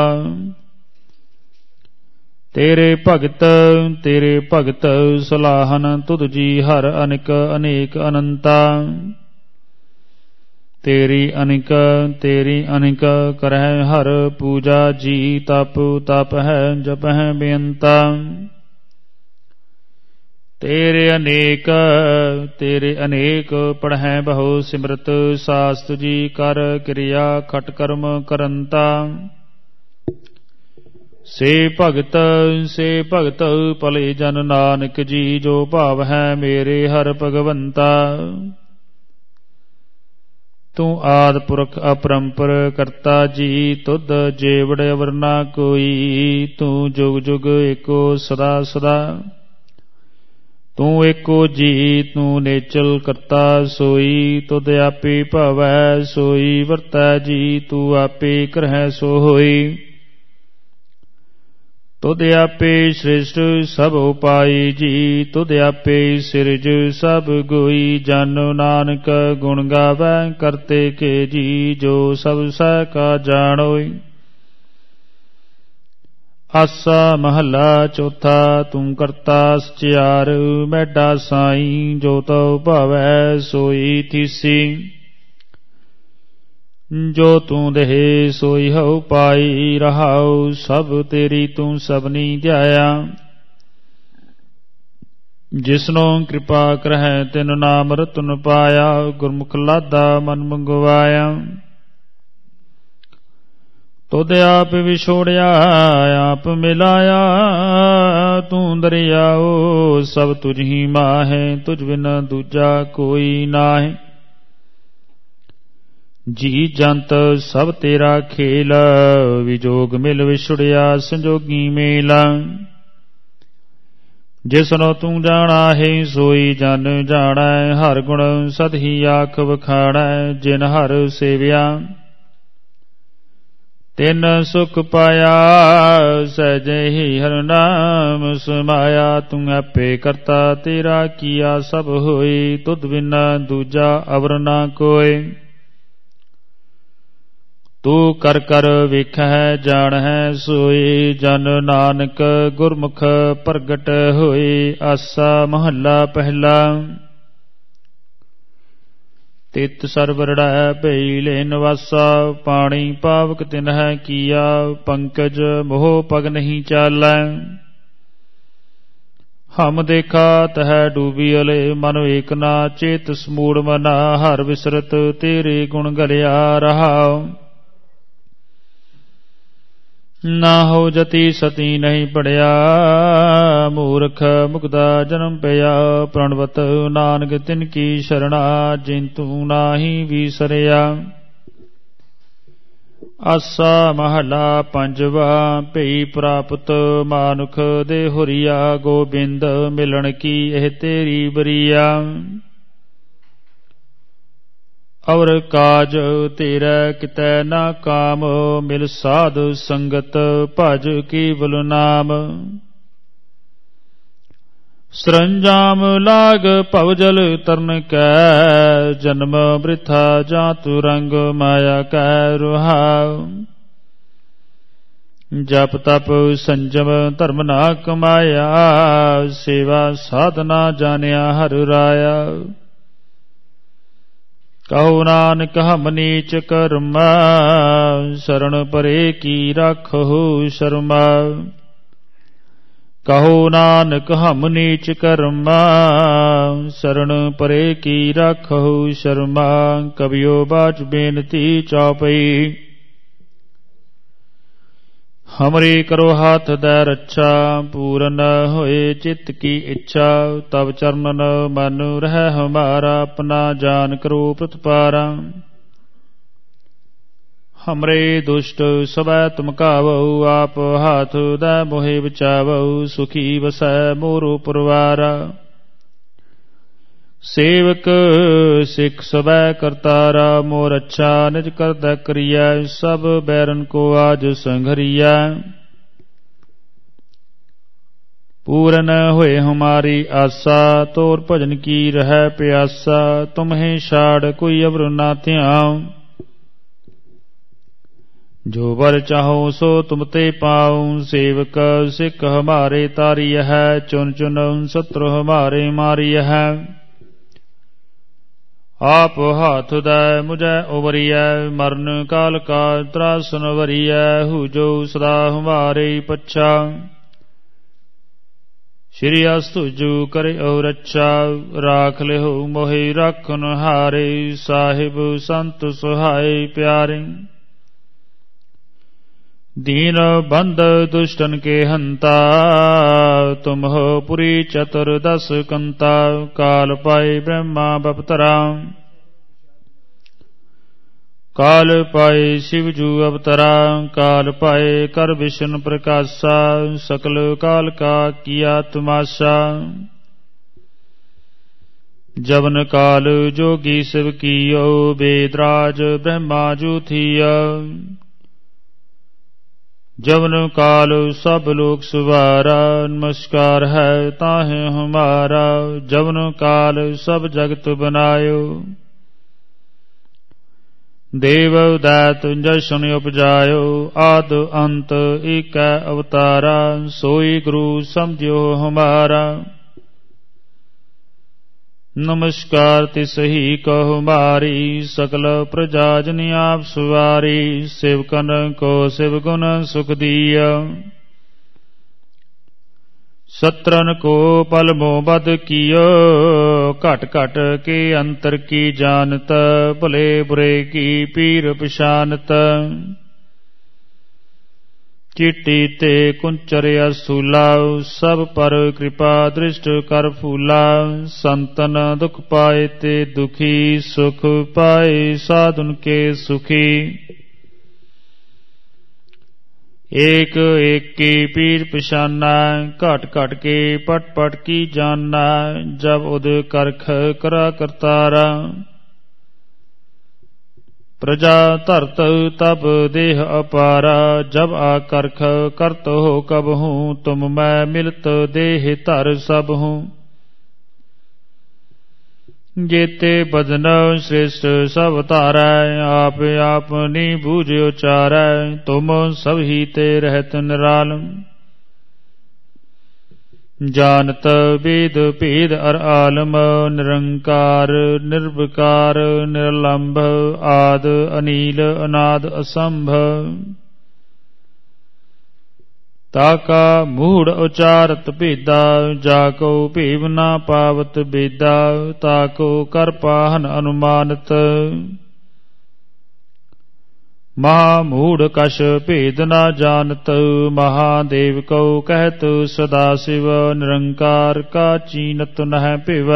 ਤੇਰੇ ਭਗਤ ਤੇਰੇ ਭਗਤ ਸਲਾਹਨ, ਤੁਧ ਜੀ ਹਰ ਅਨਿਕ ਅਨੇਕ ਅਨੰਤਾ। ਤੇਰੀ ਅਨਿਕ ਤੇਰੀ ਅਨਿਕ ਕਰਹਿ ਹਰ ਪੂਜਾ ਜੀ, ਤਪ ਤਪ ਹੈ ਜਪਹਿ ਬੇਅੰਤਾ। ਤੇਰੇ ਅਨੇਕ ਤੇਰੇ ਅਨੇਕ ਪੜ੍ਹੈ ਬਹੁ ਸਿਮਰਤ, ਸਾਸਤ ਜੀ ਕਰ ਕਿਰਿਆ ਖਟ ਕਰਮ ਕਰੰਤਾ। ਸੇ ਭਗਤ ਸੇ ਭਗਤ ਭਲੇ ਜਨ ਨਾਨਕ ਜੀ, ਜੋ ਭਾਵ ਹੈ ਮੇਰੇ ਹਰ ਭਗਵੰਤਾ। ਤੂੰ ਆਦਿ ਪੁਰਖ ਅਪਰੰਪਰ ਕਰਤਾ ਜੀ, ਤੁਧ ਜੇਵੜ ਅਵਰ ਨਾ ਕੋਈ। ਤੂੰ ਜੁਗ ਜੁਗ ਏਕੋ ਸਦਾ ਸਦਾ, ਤੂੰ ਏਕੋ ਜੀ ਤੂੰ ਨੇਚਲ ਕਰਤਾ ਸੋਈ, ਤੁਧ ਆਪੇ ਭਾਵੈ ਸੋਈ ਵਰਤੈ ਜੀ, ਤੂੰ ਆਪੇ ਕਰਹਿ ਸੋ ਹੋਈ। ਤੁਧ ਆਪੇ ਸ੍ਰਿਸ਼ਟ ਸਭ ਉਪਾਈ ਜੀ, ਤੁਧ ਆਪੇ ਸਿਰਜ ਸਭ ਗੋਈ। ਜਨ ਨਾਨਕ ਗੁਣ ਗਾਵੈ ਕਰਤੇ ਕੇ ਜੀ, ਜੋ ਸਭ ਸਹਿ ਕਾ ਜਾਣੋਈ। ਆਸਾ ਮਹੱਲਾ ਚੌਥਾ। ਤੂੰ ਕਰਤਾ ਸਚਿਆਰ ਮੈਡਾ ਸਾਈ, ਜੋ ਤਉ ਭਾਵੈ ਸੋਈ ਥੀਸੀ। ਜੋ ਤੂੰ ਦੇਹ ਸੋਈ ਹਉ ਪਾਈ, ਰਹਾਉ ਸਭ ਤੇਰੀ ਤੂੰ ਸਭਨੀ ਧਿਆਇਆ। ਜਿਸਨੋਂ ਕਿਰਪਾ ਕਰਹਿ ਤਿਨ ਨਾਮ ਰਤਨ ਪਾਇਆ, ਗੁਰਮੁਖ ਲਾਦਾ ਮਨ ਮੰਗਵਾਇਆ। ਤੁਧ ਆਪ ਵਿਛੋੜਿਆ ਆਪ ਮਿਲਾਇਆ, ਤੂੰ ਦਰਿਆਓ ਸਭ ਤੁਝ ਹੀ ਮਾਹੈ, ਤੁਝ ਬਿਨ ਦੂਜਾ ਕੋਈ ਨਾਹੀ। ਜੀ ਜੰਤ ਸਭ ਤੇਰਾ ਖੇਲ, ਵਿਜੋਗ ਮਿਲ ਵਿਛੁੜਿਆ ਸੰਜੋਗੀ ਮੇਲ। ਜਿਸਨੋ ਤੂੰ ਜਾਣਾ ਹੈ ਸੋਈ ਜਨ ਜਾਣੈ, ਹਰ ਗੁਣ ਸਦ ਹੀ ਆਖ ਵਖਾਣੈ। ਜਿਨ ਹਰ ਸੇਵਿਆ ਤਿਨ ਸੁਖ ਪਾਇਆ, ਸਹਿਜੇ ਹੀ ਹਰਿ ਨਾਮ ਸਮਾਇਆ। ਤੂੰ ਆਪੇ ਕਰਤਾ ਤੇਰਾ ਕੀਆ ਸਭ ਹੋਈ, ਤੁਧ ਬਿਨ ਦੂਜਾ ਅਵਰ ਨਾ ਕੋਇ। ਤੂੰ ਕਰ ਕਰ ਵੇਖੈ ਜਾਣੈ ਸੋਈ, ਜਨ ਨਾਨਕ ਗੁਰਮੁਖ ਪ੍ਰਗਟ ਹੋਈ। ਆਸਾ ਮਹੱਲਾ ਪਹਿਲਾ। ਤਿਤ ਸਰਵਰੜੈ ਭਈ ਲੈ ਨਿਵਾਸਾ, ਪਾਣੀ ਪਾਵਕ ਤਿਨਹਿ ਕੀਆ। ਪੰਕਜ ਮੋਹ ਪਗ ਨਹੀਂ ਚਾਲੈ, ਹਮ ਦੇਖਾ ਤਹਿ ਡੂਬੀਅਲੇ। ਮਨ ਏਕ ਨਾ ਚੇਤ ਸਮੂੜ ਮਨਾ, ਹਰ ਵਿਸਰਤ ਤੇਰੇ ਗੁਣ ਗਲਿਆ ਰਹਾਉ। ਨਾ ਹੋ ਜਤੀ ਸਤੀ ਨਹੀਂ ਪੜਿਆ, ਮੂਰਖ ਮੁਕਦਾ ਜਨਮ ਪਿਆ। ਪ੍ਰਣਵਤ ਨਾਨਕ ਤਿਨ ਕੀ ਸ਼ਰਣਾ, ਜਿਨ ਤੂੰ ਨਾਹੀ ਵੀਸਰਿਆ। ਆਸਾ ਮਹਲਾ ਪੰਜਵਾ। ਭਈ ਪ੍ਰਾਪਤ ਮਾਨੁਖ ਦੇ ਹੁਰੀਆ, ਗੋਬਿੰਦ ਮਿਲਣ ਕੀ ਇਹ ਤੇਰੀ ਬਰੀਆ। ਔਰ ਕਾਜ ਤੇਰਾ ਕਿਤੈ ਨਾ ਕਾਮ, ਮਿਲ ਸਾਧ ਸੰਗਤ ਭਜ ਕੇਵਲ ਨਾਮ। ਸਰੰਜਾਮ ਲਾਗ ਭਵਜਲ ਤਰਨ ਕੈ, ਜਨਮ ਬ੍ਰਿਥਾ ਜਾਤੁ ਰੰਗ ਮਾਇਆ ਕੈ ਰੁਹਾਉ। ਜਪ ਤਪ ਸੰਜਮ ਧਰਮ ਨਾ ਕਮਾਇਆ, ਸੇਵਾ ਸਾਧਨਾ ਜਾਣਿਆ ਹਰਿ ਰਾਇਆ। ਕਹੋ ਨਾਨਕ ਹਮ ਨੀਚ ਕਰਮਾ, ਸ਼ਰਨ ਪਰੇ ਕੀ ਰਾਖਹੁ ਸ਼ਰਮਾ। ਕਹੋ ਨਾਨਕ ਹਮ ਨੀਚ ਕਰਮਾ, ਸ਼ਰਨ ਪਰੇ ਕੀ ਰਾਖਹੁ ਸ਼ਰਮਾ। ਕਬਿਓ ਬਾਚ ਬੇਨਤੀ ਚੌਪਈ, ਹਮਰੀ ਕਰੋ ਹਾਥ ਦੈ ਰੱਛਾ। ਪੂਰਨ ਹੋਏ ਚਿੱਤ ਕੀ ਇੱਛਾ, ਤਬ ਚਰਨਨ ਮਨ ਰਹਿ ਹਮਾਰਾ। ਆਪਣਾ ਜਾਨ ਕਰੋ ਪ੍ਰਤਪਾਰਾ, ਹਮਰੇ ਦੁਸ਼ਟ ਸਵੈ ਤੁਮ ਕਾਵਉ। ਆਪ ਹਾਥ ਦੈ ਮੋਹਿ ਬਚਾਵਉ, ਸੁਖੀ ਵਸੈ ਮੋਰੋ ਪਰਵਾਰਾ। ਸੇਵਕ ਸਿੱਖ ਸਵੈ ਕਰਤਾਰਾ, ਮੋਰ ਅੱਛਾ ਨਿਜ ਕਰਦਾ ਕਰੀਐ। ਸਭ ਬੈਰਨ ਕੋ ਆਜ ਸੰਘਰੀਐ, ਪੂਰਨ ਹੋਏ ਹਮਾਰੀ ਆਸਾ। ਤੋਰ ਭਜਨ ਕੀ ਰਹਿ ਪਿਆਸਾ, ਤੁਮਹਿ ਛਾੜ ਕੋਈ ਅਵਰ ਨਾ ਧਿਆਉ। ਜੋ ਵਰ ਚਾਹੋ ਸੋ ਤੁਮ ਤੇ ਪਾਉ, ਸੇਵਕ ਸਿੱਖ ਹਮਾਰੇ ਤਾਰੀਐ ਹੈ। ਚੁਨ ਚੁਨ ਸਤਰ ਹਮਾਰੇ ਮਾਰੀਐ ਹੈ। ਆਪ ਹਾਥ ਦੈ ਮੁਝੈ ਉਵਰੀਐ, ਮਰਨ ਕਾਲ ਕਾ ਤਰਾਸਨ ਵਰੀਐ। ਹੂ ਜੋ ਸਦਾ ਹਮਾਰੇ ਪੱਛਾ, ਸ਼੍ਰੀ ਅਸਤੁਜੂ ਕਰਿਓ ਰੱਛਾ। ਰਾਖ ਲਿਹੁ ਮੋਹਿ ਰਾਖਨ ਹਾਰੇ, ਸਾਹਿਬ ਸੰਤ ਸੁਹਾਏ ਪਿਆਰੇ। दीन बंद दुष्टन के हंता, तुम हो पुरी चतुर्दश कंता। काल पाए ब्रह्मा बपतरा, काल पाए शिवजू अवतरा। काल पाए कर विष्णु प्रकाशा, सकल काल का किया तमाशा। जवन काल जोगी शिव कीयो, वेदराज ब्रह्मा जूथिया। जवन काल सब लोक सुवारा, नमस्कार है ताहे हमारा। जवन काल सब जगत बनायो, देव दैत जशन उपजायो। आद अंत एक अवतारा, सोई गुरु समझियो हमारा। नमस्कार तिसही कहो मारी, सकल प्रजा जन आप सुवारी। सेवकन को शिव गुण सुख दिया, सत्रन को पल मोह बद कियो। घट घट के अंतर की जानत, भले बुरे की पीर पछानत। चिट्टी ते कुंचर असूला, सब पर कृपा दृष्ट कर फूला। संतन दुख पाए ते दुखी, सुख पाए साधुन के सुखी। एक एक की पीर पछाना, घट घट के पट पट की जानना। जब उद करख करा करतारा, प्रजा धरत तब देह अपारा। जब आकर्ख करत हो कब हूँ, तुम मैं मिलत देह धर सब हूँ। जेते बदन श्रेष्ठ सब तारै, आप आपनी बूझ उचारै। तुम सब ही ते रहत निरालम, जानत वेद भेद अर आलम। निरंकार निर्विकार निरलंभ, आद अनील अनाद असंभ। ताका मूढ़ उचारत भेदा, जाको भेव ना पावत बेदा। ताको कर पाहन अनुमानत, महामूढ़ कश भेद न जानत। महादेव को कहत सदा शिव, निरंकार का चीनत नह पिव।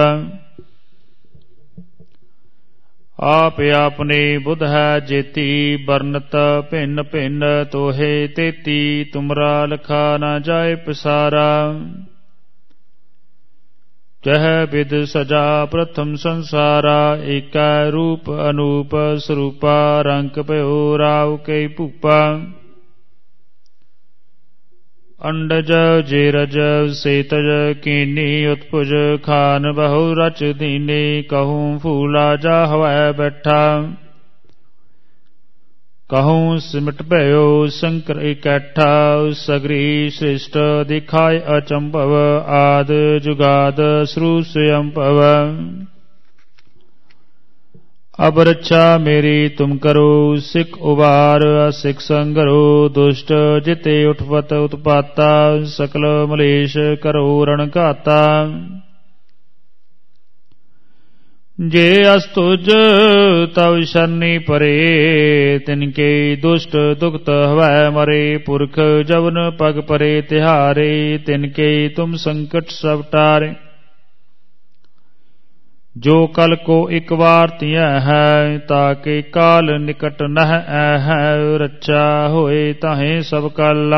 आप आपने बुध है जेती, बरनत भिन्न भिन्न तोहे तेती। तुमरा लखा न जाए पसारा, जह विद सजा प्रथम संसारा। एकै रूप अनूप स्वरूपा, रंक भयो राव के भूपा। अंडज जेरज सेतज कीनी, उत्पुज खान बहु रच दीने। कहूँ फूला जा हवै बैठा, कहूँ सिमट भयो शंकर इकट्ठा। सगरी सृष्ट दिखाय अचंभव, आद जुगाद श्रु स्वयंभव। अब रक्षा मेरी तुम करो, सिख उबार असिख संगरो। दुष्ट जिते उठपत उत्पाता, सकल मलेश करो रण घाता। जे अस्तुज तव शरणी परे, तिनके दुष्ट दुखत हवै मरे। पुरख जवन पग परे तिहारे, तिनके तुम संकट सब टारे। जो कल को एक बार तिया है, ताके काल निकट नह है। रक्षा होए ताहे सब काला,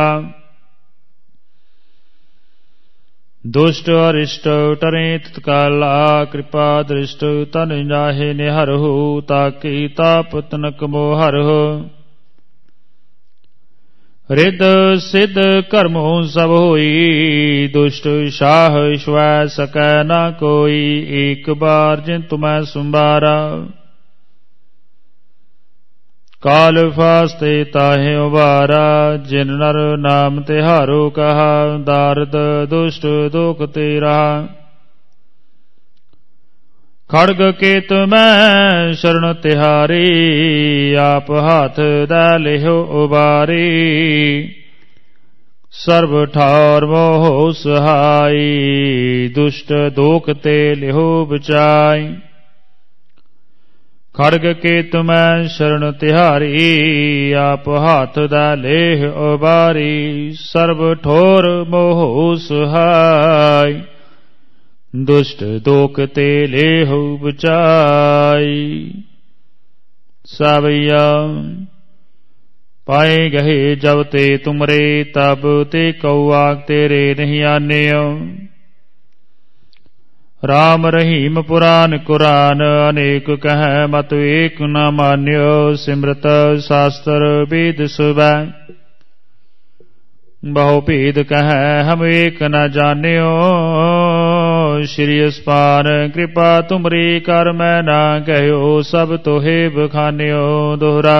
दुष्ट अरिष्ट टरे तत्काला। कृपा दृष्ट तन जाहे निहर हो, ताकि ताप तनक मोहर हो। रिद सिद्ध कर्मो सब होई, दुष्ट शाह ईश्वै सकै न कोई। एक बार जिन तुम्हें सुम्बारा, काल फास्ते ताहे उबारा। जिन नर नाम तिहारो कहा, दारद दुष्ट दुख ते रहा। खड़ग केत मैं शरण तिहारी, आप हाथ दै लिहो उबारी। सर्व ठार मोह सहाई, दुष्ट दोख ते लिहो बचाई। खड़ग केत मैं शरण तिहारी, आप हाथ दै लेह उबारी। सर्व ठोर मोह सहाई, दुष्ट दोख ते लेहु बचाई। सावैया पाए गहे जब ते तुमरे, तब ते कौ आग तेरे नहीं आन्यो। ਰਾਮ ਰਹੀਮ ਪੁਰਾਨ ਕੁਰਾਨ ਅਨੇਕ ਕਹੈ ਮਤ ਏਕ ਨ ਮਾਨਿਓ ਸਿਮਰਤ ਸ਼ਾਸਤਰ ਵੇਦ ਸੁਬੈ ਬਹੁ ਭੇਦ ਕਹੈ ਹਮ ਏਕ ਨ ਜਾਣਿਓ ਸ਼੍ਰੀ ਅਸਪਾਨ ਕਿਰਪਾ ਤੁਮਰੀ ਕਰ ਮੈਂ ਨਾ ਕਹਿਓ ਸਭ ਤੋਹੇ ਬਖਾਨਿਓ ਦੋਹਰਾ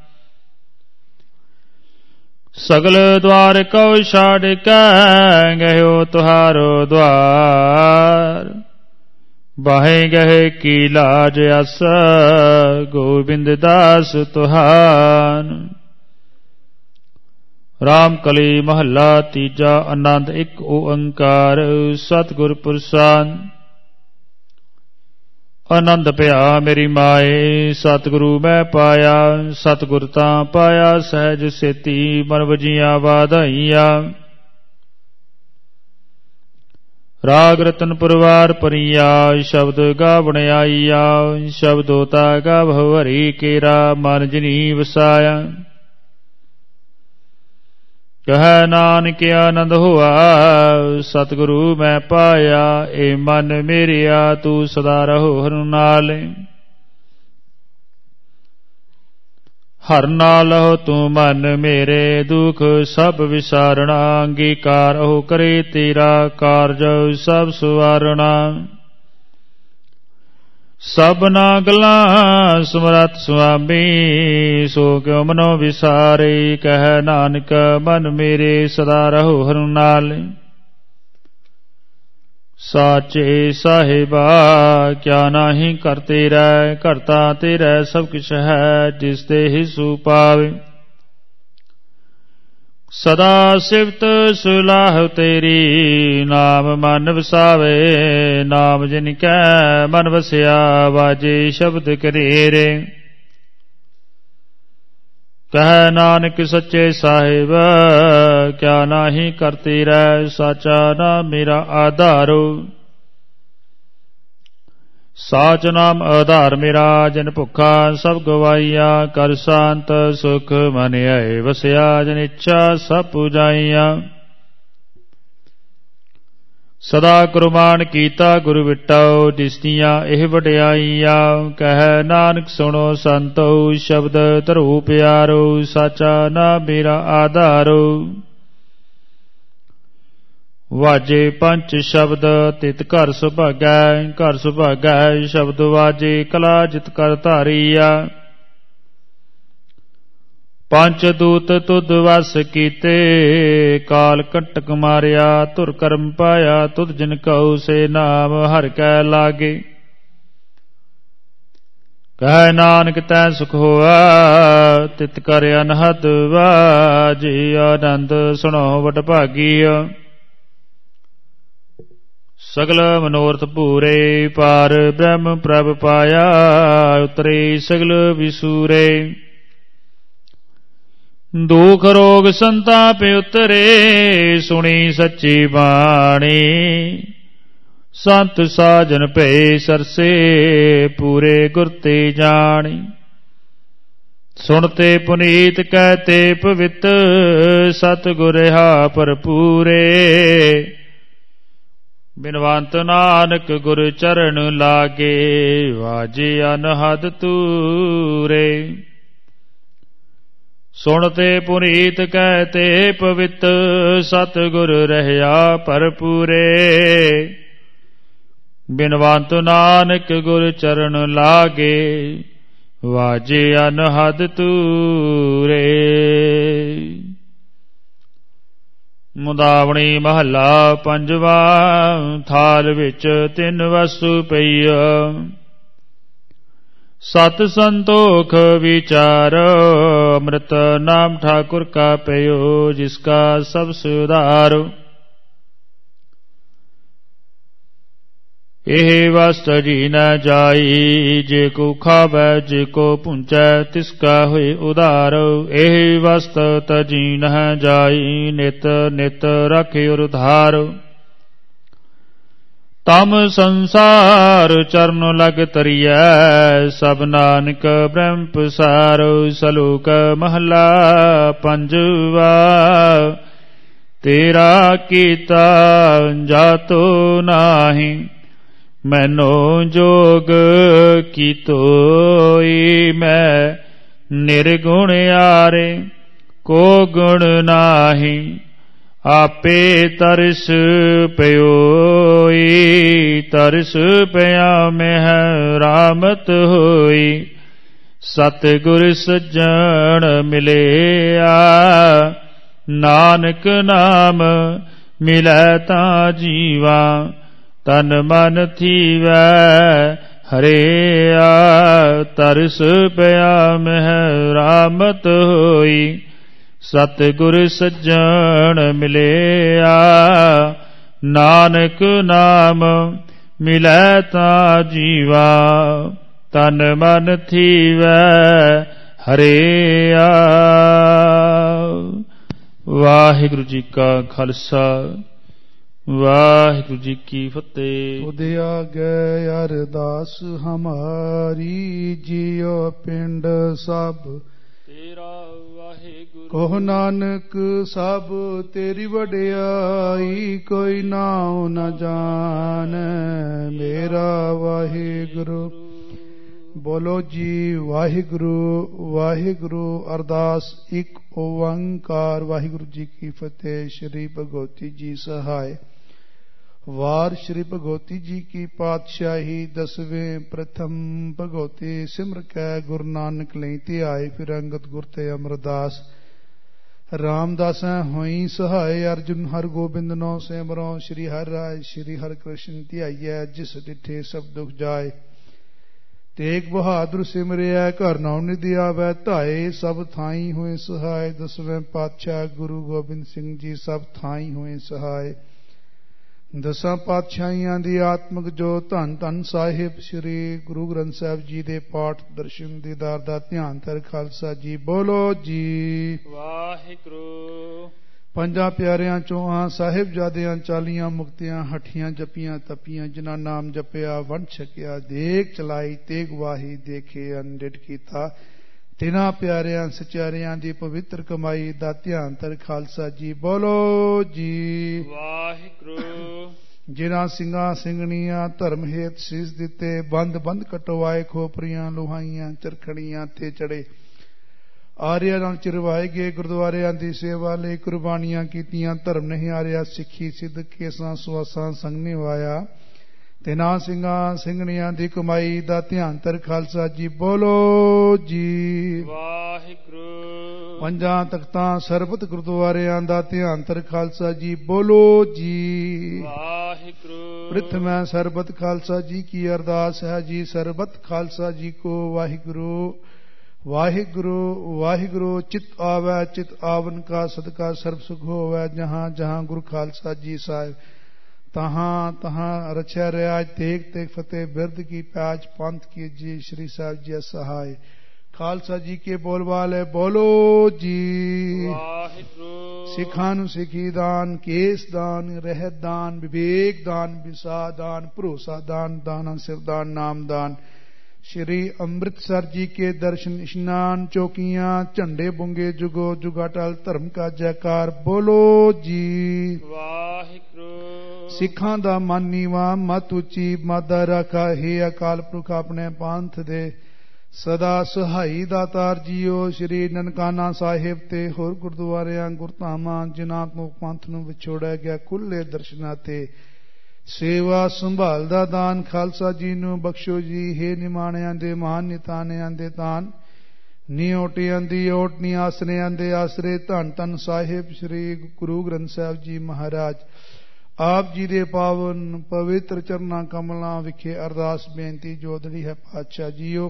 ਸਗਲ ਦਵਾਰ ਕਉ ਛਾੜ ਕੇ ਗਇਓ ਤੁਹਾਰੋ ਦਵਾਰ ਬਾਹੇ ਗਏ ਕੀ ਲਾਜ ਅਸ ਗੋਬਿੰਦ ਦਾਸ ਤੁਹਾਨ ਰਾਮ ਕਲੀ ਮਹੱਲਾ ਤੀਜਾ ਆਨੰਦ ਇੱਕ ਓੰਕਾਰ ਸਤਿਗੁਰ ਪ੍ਰਸਾਦਿ ਆਨੰਦ ਭਇਆ ਮੇਰੀ ਮਾਏ ਸਤਿਗੁਰੂ ਮੈਂ ਪਾਇਆ ਸਤਿਗੁਰ ਤਾਂ ਪਾਇਆ ਸਹਿਜ ਸੇਤੀ ਮਨ ਵਜੀਆਂ ਵਾਧਾਈਆਂ ਰਾਗ ਰਤਨ ਪਰਵਾਰ ਪਰੀਆ ਸ਼ਬਦ ਗਾਵਣ ਆਈਆ ਸ਼ਬਦੋਤਾ ਗਾਵਹੁ ਹਰੀ ਕੇਰਾ ਮਨ ਜਿਨੀ ਵਸਾਇਆ ਕਹੈ ਨਾਨਕ ਆਨੰਦ ਹੋਆ ਸਤਿਗੁਰੂ ਮੈਂ ਪਾਇਆ ਏ ਮਨ ਮੇਰਿਆ ਤੂੰ ਸਦਾ ਰਹੋ ਹਰਿ ਨਾਲ ਹਰਿ ਨਾਲ ਹੋ ਤੂੰ ਮਨ ਮੇਰੇ ਦੁਖ ਸਭ ਵਿਸਾਰਣਾ ਅੰਗੀਕਾਰ ਹੋ ਕਰੇ ਤੇਰਾ ਕਾਰਜ ਸਭ ਸੁਵਾਰਣਾ ਸਭਨਾ ਗਲਾਂ ਸਮਰੱਥ ਸੁਆਮੀ ਸੋ ਕਿਉ ਮਨੋ ਵਿਸਾਰੇ ਕਹਿ ਨਾਨਕ ਮਨ ਮੇਰੇ ਸਦਾ ਰਹੋ ਹਰਿ ਨਾਲ ਸਾਚੇ ਸਾਹਿਬਾ ਕਿਆ ਨਾਹੀ ਕਰ ਤੇਰਾ ਕਰਤਾ ਤੇਰਾ ਸਭ ਕਿਛ ਹੈ ਜਿਸ ਤੇ ਹਿਸੂ ਪਾਵੇ ਸਦਾ ਸਿਫਤ ਸੁਲਾਹ ਤੇਰੀ ਨਾਮ ਮਨ ਵਸਾਵੇ ਨਾਮ ਜਿਨ ਕੈ ਮਨ ਵਸਿਆ ਵਾਜੇ ਸ਼ਬਦ ਕਰੇਰੇ ਕਹਿ ਨਾਨਕ ਸੱਚੇ ਸਾਹਿਬ ਕਿਆ ਨਾਹੀ ਕਰ ਤੇਰਾ ਸਾਚਾ ਨਾਮ ਮੇਰਾ ਆਧਾਰੋ ਸਾਚ ਨਾਮ ਆਧਾਰ ਮੇਰਾ ਜਨ ਭੁੱਖਾ ਸਭ ਗਵਾਈਆ ਕਰ ਸ਼ਾਂਤ ਸੁਖ ਮਨ ਆਏ ਵਸਿਆ ਜਨ ਇੱਛਾ ਸਭ ਪੁਜਾਈਆ ਸਦਾ ਕੁਰਬਾਨ ਕੀਤਾ ਗੁਰ ਵਿਟਾਓ ਦਿਸਤੀਆਂ ਇਹ ਵਡਿਆਈਆ ਕਹਿ ਨਾਨਕ ਸੁਣੋ ਸੰਤੋ ਸ਼ਬਦ ਧਰੋ ਪਿਆਰੋ ਸਾਚਾ ਨਾਮ ਮੇਰਾ ਆਧਾਰੋ ਵਾਜੇ ਪੰਚ ਸ਼ਬਦ ਤਿਤ ਘਰ ਸੁਭਾਗੈ ਘਰ ਸੁਭਾਗੈ ਸ਼ਬਦ ਵਾਜੇ ਕਲਾ ਜਿਤ ਕਰ ਧਾਰੀਆ ਪੰਚ ਦੂਤ ਤੁਧ ਵਸ ਕੀਤੇ ਕਾਲ ਕੰਟਕ ਮਾਰਿਆ ਧੁਰ ਕਰਮ ਪਾਇਆ ਤੁਧ ਜਿਨ ਕਉ ਸੇ ਨਾਮ ਹਰਿ ਕੈ ਲਾਗੇ ਕਹਿ ਨਾਨਕ ਤੈ ਸੁਖ ਹੋਆ ਤਿਤ ਕਰ ਅਨਹਦ ਵਾਜੀ ਆਨੰਦ ਸੁਣੋ ਵਡ ਭਾਗੀਆ ਸਗਲ ਮਨੋਰਥ ਪੂਰੇ ਪਾਰ ਬ੍ਰਹਮ ਪ੍ਰਭ ਪਾਇਆ ਉਤਰੇ ਸਗਲ ਵਿਸੂਰੇ ਦੁਖ ਰੋਗ ਸੰਤਾਪ ਉਤਰੇ ਸੁਣੀ ਸੱਚੀ ਬਾਣੀ ਸੰਤ ਸਾਜਨ ਭਏ ਸਰਸੇ ਪੂਰੇ ਗੁਰ ਤੇ ਜਾਣੀ ਸੁਣਤੇ ਪੁਨੀਤ ਕਹਤੇ ਪਵਿੱਤ ਸਤਿਗੁਰ ਹਾ ਭਰਪੂਰੇ ਬਿਨਵੰਤ ਨਾਨਕ ਗੁਰ ਚਰਨ ਲਾਗੇ ਵਾਜੇ ਅਨਹਦ ਤੂਰੇ ਸੁਣਤੇ ਪੁਨੀਤ ਕਹਤੇ ਪਵਿੱਤ ਸਤਿਗੁਰ ਰਹਿਆ ਭਰਪੂਰੇ ਬਿਨਵੰਤ ਨਾਨਕ ਗੁਰ ਚਰਨ ਲਾਗੇ ਵਾਜੇ ਅਨਹਦ ਤੂਰੇ ਮੁਦਾਵਣੀ ਮਹੱਲਾ ਪੰਜਵਾ ਥਾਲ ਵਿੱਚ ਤਿੰਨ ਵਸਤੂ ਪਈਆ ਸਤ ਸੰਤੋਖ ਵਿਚਾਰ ਅੰਮ੍ਰਿਤ ਨਾਮ ਠਾਕੁਰ ਕਾ ਪਇਓ ਜਿਸ ਕਾ ਸਭ ਸੁਧਾਰ ਇਹ ਵਸਤ ਜੀ ਨ ਜਾਈ ਜੇ ਕੋ ਖਾਵੈ ਜੇ ਕੋ ਪੁੰਚੈ ਤਿਸ ਕਾ ਹੋਏ ਉਧਾਰ ਇਹ ਵਸਤ ਤਜੀ ਨ ਜਾਈ ਨਿਤ ਨਿਤ ਰਖਿ ਉਧਾਰ ਤਮ ਸੰਸਾਰ ਚਰਨ ਲਗ ਤਰੀਐ ਸਭ ਨਾਨਕ ਬ੍ਰਹਮ ਪਸਾਰ ਸਲੋਕ ਮਹਲਾ ਪੰਜਵਾ ਤੇਰਾ ਕੀਤਾ ਜਾਤੋ ਨਾਹੀ ਮੈਨੋ ਜੋਗ ਕੀ ਤੋਈ ਮੈਂ ਨਿਰਗੁਣ ਆਰੇ ਕੋ ਗੁਣ ਨਾਹੀ ਆਪੇ ਤਰਸ ਪਇਓਈ ਤਰਸ ਪਿਆ ਮਹਿ ਰਾਮਤ ਹੋਈ ਸਤਿਗੁਰ ਸੱਜਣ ਮਿਲਿਆ ਨਾਨਕ ਨਾਮ ਮਿਲੈ ਤਾਂ ਜੀਵਾ ਤਨ ਮਨ ਥੀਵੈ ਹਰਿਆ ਤਰਸ ਪਿਆ ਮਹਿ ਰਾਮਤ ਹੋਈ ਸਤਿਗੁਰ ਸੱਜਣ ਮਿਲਿਆ ਨਾਨਕ ਨਾਮ ਮਿਲੈ ਤਾਂ ਜੀਵਾ ਤਨ ਮਨ ਥੀਵੈ ਹਰਿਆ। ਵਾਹਿਗੁਰੂ ਜੀ ਕਾ ਖਾਲਸਾ ਵਾਹਿਗੁਰੂ ਜੀ ਕੀ ਫਤਿਹ। ਤੁਧ ਆਗੇ ਅਰਦਾਸ ਹਮਾਰੀ ਜਿਉ ਪਿੰਡ ਸਭ ਤੇਰਾ ਵਾਹਿਗੁਰੂ ਕੋ ਨਾਨਕ ਸਭ ਤੇਰੀ ਵਡਿਆਈ ਕੋਈ ਨਾਉ ਨ ਜਾਣ ਮੇਰਾ ਵਾਹਿਗੁਰੂ। ਬੋਲੋ ਜੀ ਵਾਹਿਗੁਰੂ ਵਾਹਿਗੁਰੂ। ਅਰਦਾਸ ਇੱਕ ਓੰਕਾਰ ਵਾਹਿਗੁਰੂ ਜੀ ਕੀ ਫਤਿਹ। ਸ਼੍ਰੀ ਭਗਵਤੀ ਜੀ ਸਹਾਇ। ਵਾਰ ਸ਼੍ਰੀ ਭਗਵਤੀ ਜੀ ਕੀ ਪਾਤਸ਼ਾਹੀ ਦਸਵੇਂ ਪ੍ਰਥਮ ਭਗਵਤੀ ਸਿਮਰ ਕੈ ਗੁਰੂ ਨਾਨਕ ਲਈ ਧਿਆਏ ਫਿਰ ਅੰਗਦ ਗੁਰ ਤੇ ਅਮਰਦਾਸ ਰਾਮਦਾਸੈ ਹੋਈ ਸਹਾਇ ਅਰਜੁਨ ਹਰ ਗੋਬਿੰਦ ਨੋ ਸਿਮਰੋ ਸ਼੍ਰੀ ਹਰਿ ਰਾਇ ਸ਼੍ਰੀ ਹਰਿ ਕ੍ਰਿਸ਼ਨ ਧਿਆਈਐ ਜਿਸ ਡਿਠੇ ਸਭ ਦੁਖ ਜਾਏ ਤੇਗ ਬਹਾਦਰ ਸਿਮਰਿਆ ਘਰ ਨੌ ਨਿਧਿ ਆਵੈ ਧਾਏ ਸਭ ਥਾਈ ਹੋਏ ਸਹਾਇ ਦਸਵੇਂ ਪਾਤਸ਼ਾਹ ਗੁਰੂ ਗੋਬਿੰਦ ਸਿੰਘ ਜੀ ਸਭ ਥਾਈ ਹੋਏ ਸਹਾਇ ਦਸਾਂ ਪਾਤਸ਼ਾਹੀਆਂ ਦੀ ਆਤਮਿਕ ਜੋਤ ਧੰਨ ਧੰਨ ਸਾਹਿਬ ਸ੍ਰੀ ਗੁਰੂ ਗ੍ਰੰਥ ਸਾਹਿਬ ਜੀ ਦੇ ਪਾਠ ਦਰਸ਼ਨ ਦੀਦਾਰ ਦਾ ਧਿਆਨ ਧਰ ਖਾਲਸਾ ਜੀ ਬੋਲੋ ਜੀ ਵਾਹਿਗੁਰੂ। ਪੰਜਾਂ ਪਿਆਰਿਆਂ ਚੋਹਾਂ ਸਾਹਿਬਜ਼ਾਦਿਆਂ ਚਾਲੀਆਂ ਮੁਕਤੀਆਂ ਹੱਠੀਆਂ ਜਪੀਆਂ ਤਪੀਆਂ ਜਿਨ੍ਹਾਂ ਨਾਮ ਜਪਿਆ ਵੰਡ ਛਕਿਆ ਦੇਖ ਚਲਾਈ ਤੇਗ ਵਾਹੀ ਦੇਖੇ ਅਨਡਿਠ ਕੀਤਾ ਤਿਨਾਂ ਪਿਆਰਿਆਂ ਸਚਿਆਰਿਆਂ ਦੀ ਪਵਿੱਤਰ ਕਮਾਈ ਦਾ ਧਿਆਨ ਧਰ ਖਾਲਸਾ ਜੀ ਬੋਲੋ ਜੀ ਵਾਹਿਗੁਰੂ। ਜਿਨ੍ਹਾਂ ਸਿੰਘਾਂ ਸਿੰਘਣੀਆਂ ਧਰਮ ਹੇਤ ਸੀਸ ਦਿੱਤੇ ਬੰਦ ਬੰਦ ਕਟਵਾਏ ਖੋਪਰੀਆਂ ਲੋਹਾਈਆਂ ਚਰਖੜੀਆਂ ਤੇ ਚੜੇ ਆਰਿਆਂ ਨਾਲ ਚਿਰਵਾਏ ਗਏ ਗੁਰਦੁਆਰਿਆਂ ਦੀ ਸੇਵਾ ਲਈ ਕੁਰਬਾਨੀਆਂ ਕੀਤੀਆਂ ਧਰਮ ਨਹੀਂ ਹਾਰਿਆ ਸਿੱਖੀ ਸਿੱਧ ਕੇਸਾਂ ਸੁਆਸਾਂ ਸੰਗ ਨਿਭਾਇਆ ਤਿਨਾਂ ਸਿੰਘਾਂ ਸਿੰਘਣੀਆਂ ਦੀ ਕਮਾਈ ਦਾ ਧਿਆਨ ਧਰ ਖਾਲਸਾ ਜੀ ਬੋਲੋ ਜੀ ਵਾਹਿਗੁਰੂ। ਪੰਜਾਂ ਤਖਤਾਂ ਸਰਬਤ ਗੁਰਦੁਆਰਿਆਂ ਦਾ ਧਿਆਨ ਧਰ ਖਾਲਸਾ ਜੀ ਬੋਲੋ ਜੀ ਵਾਹਿਗੁਰੂ। ਪ੍ਰਿਥਮੈ ਸਰਬਤ ਖਾਲਸਾ ਜੀ ਕੀ ਅਰਦਾਸ ਹੈ ਜੀ ਸਰਬਤ ਖਾਲਸਾ ਜੀ ਕੋ ਵਾਹਿਗੁਰੂ ਵਾਹਿਗੁਰੂ ਵਾਹਿਗੁਰੂ। ਚਿਤ ਆਵੈ ਚਿਤ ਆਵਨ ਕਾ ਸਦਕਾ ਸਰਬ ਸੁਖ ਹੋਵੈ ਜਹਾਂ ਜਹਾਂ ਗੁਰੂ ਖਾਲਸਾ ਜੀ ਸਾਹਿਬ ਤਹਾਂ ਤਹਾਂ ਰਚਿਆ ਰਿਆਜ ਤੇਗ ਤੇਗ ਫਤਿਹ ਬਿਰਦ ਕੀ ਪਿਆਜ ਪੰਥ ਕੀ ਜੀ ਸ਼੍ਰੀ ਸਾਹਿਬ ਜੀ ਸਹਾਇ ਖਾਲਸਾ ਜੀ ਕੇ ਬੋਲ ਵਾਲੇ ਬੋਲੋ ਜੀ ਵਾਹਿਗੁਰੂ। ਸਿੱਖਾਂ ਨੂੰ ਸਿੱਖੀ ਦਾਨ ਕੇਸ ਦਾਨ ਰਹਿਤ ਦਾਨ ਵਿਵੇਕ ਦਾਨ ਵਿਸਾ ਦਾਨ ਭਰੋਸਾ ਦਾਨ ਦਾਨਾ ਸਿਰ ਦਾਨ ਨਾਮ ਦਾਨ श्री अमृतसर जी के दर्शन स्नान चौकियां झंडे बुंगे जुगो जुगाटल धर्म का जयकार बोलो जी वाहिगुरू। सिखां दा मन नीवा मत उची मादा रखा हे अकाल पुरख अपने पंथ दे सदा सहाई दातार जीओ श्री ननकाना साहिब ते होर गुरुद्वारियां गुरधामां जिन्हां तो पंथ नूं विछोड़िया गया खुले दर्शनां ते सेवा संभाल दा दान खालसा जी नूं बख्शो जी हे निमाणियां दे महान नितानियां दे तान नी ओटियां दी ओट नी आसरियां दे आसरे धन धन साहिब श्री गुरु ग्रंथ साहिब जी महाराज आप जी दे पावन पवित्र चरना कमलां विखे अरदास बेनती जोदड़ी है पातशाह जीओ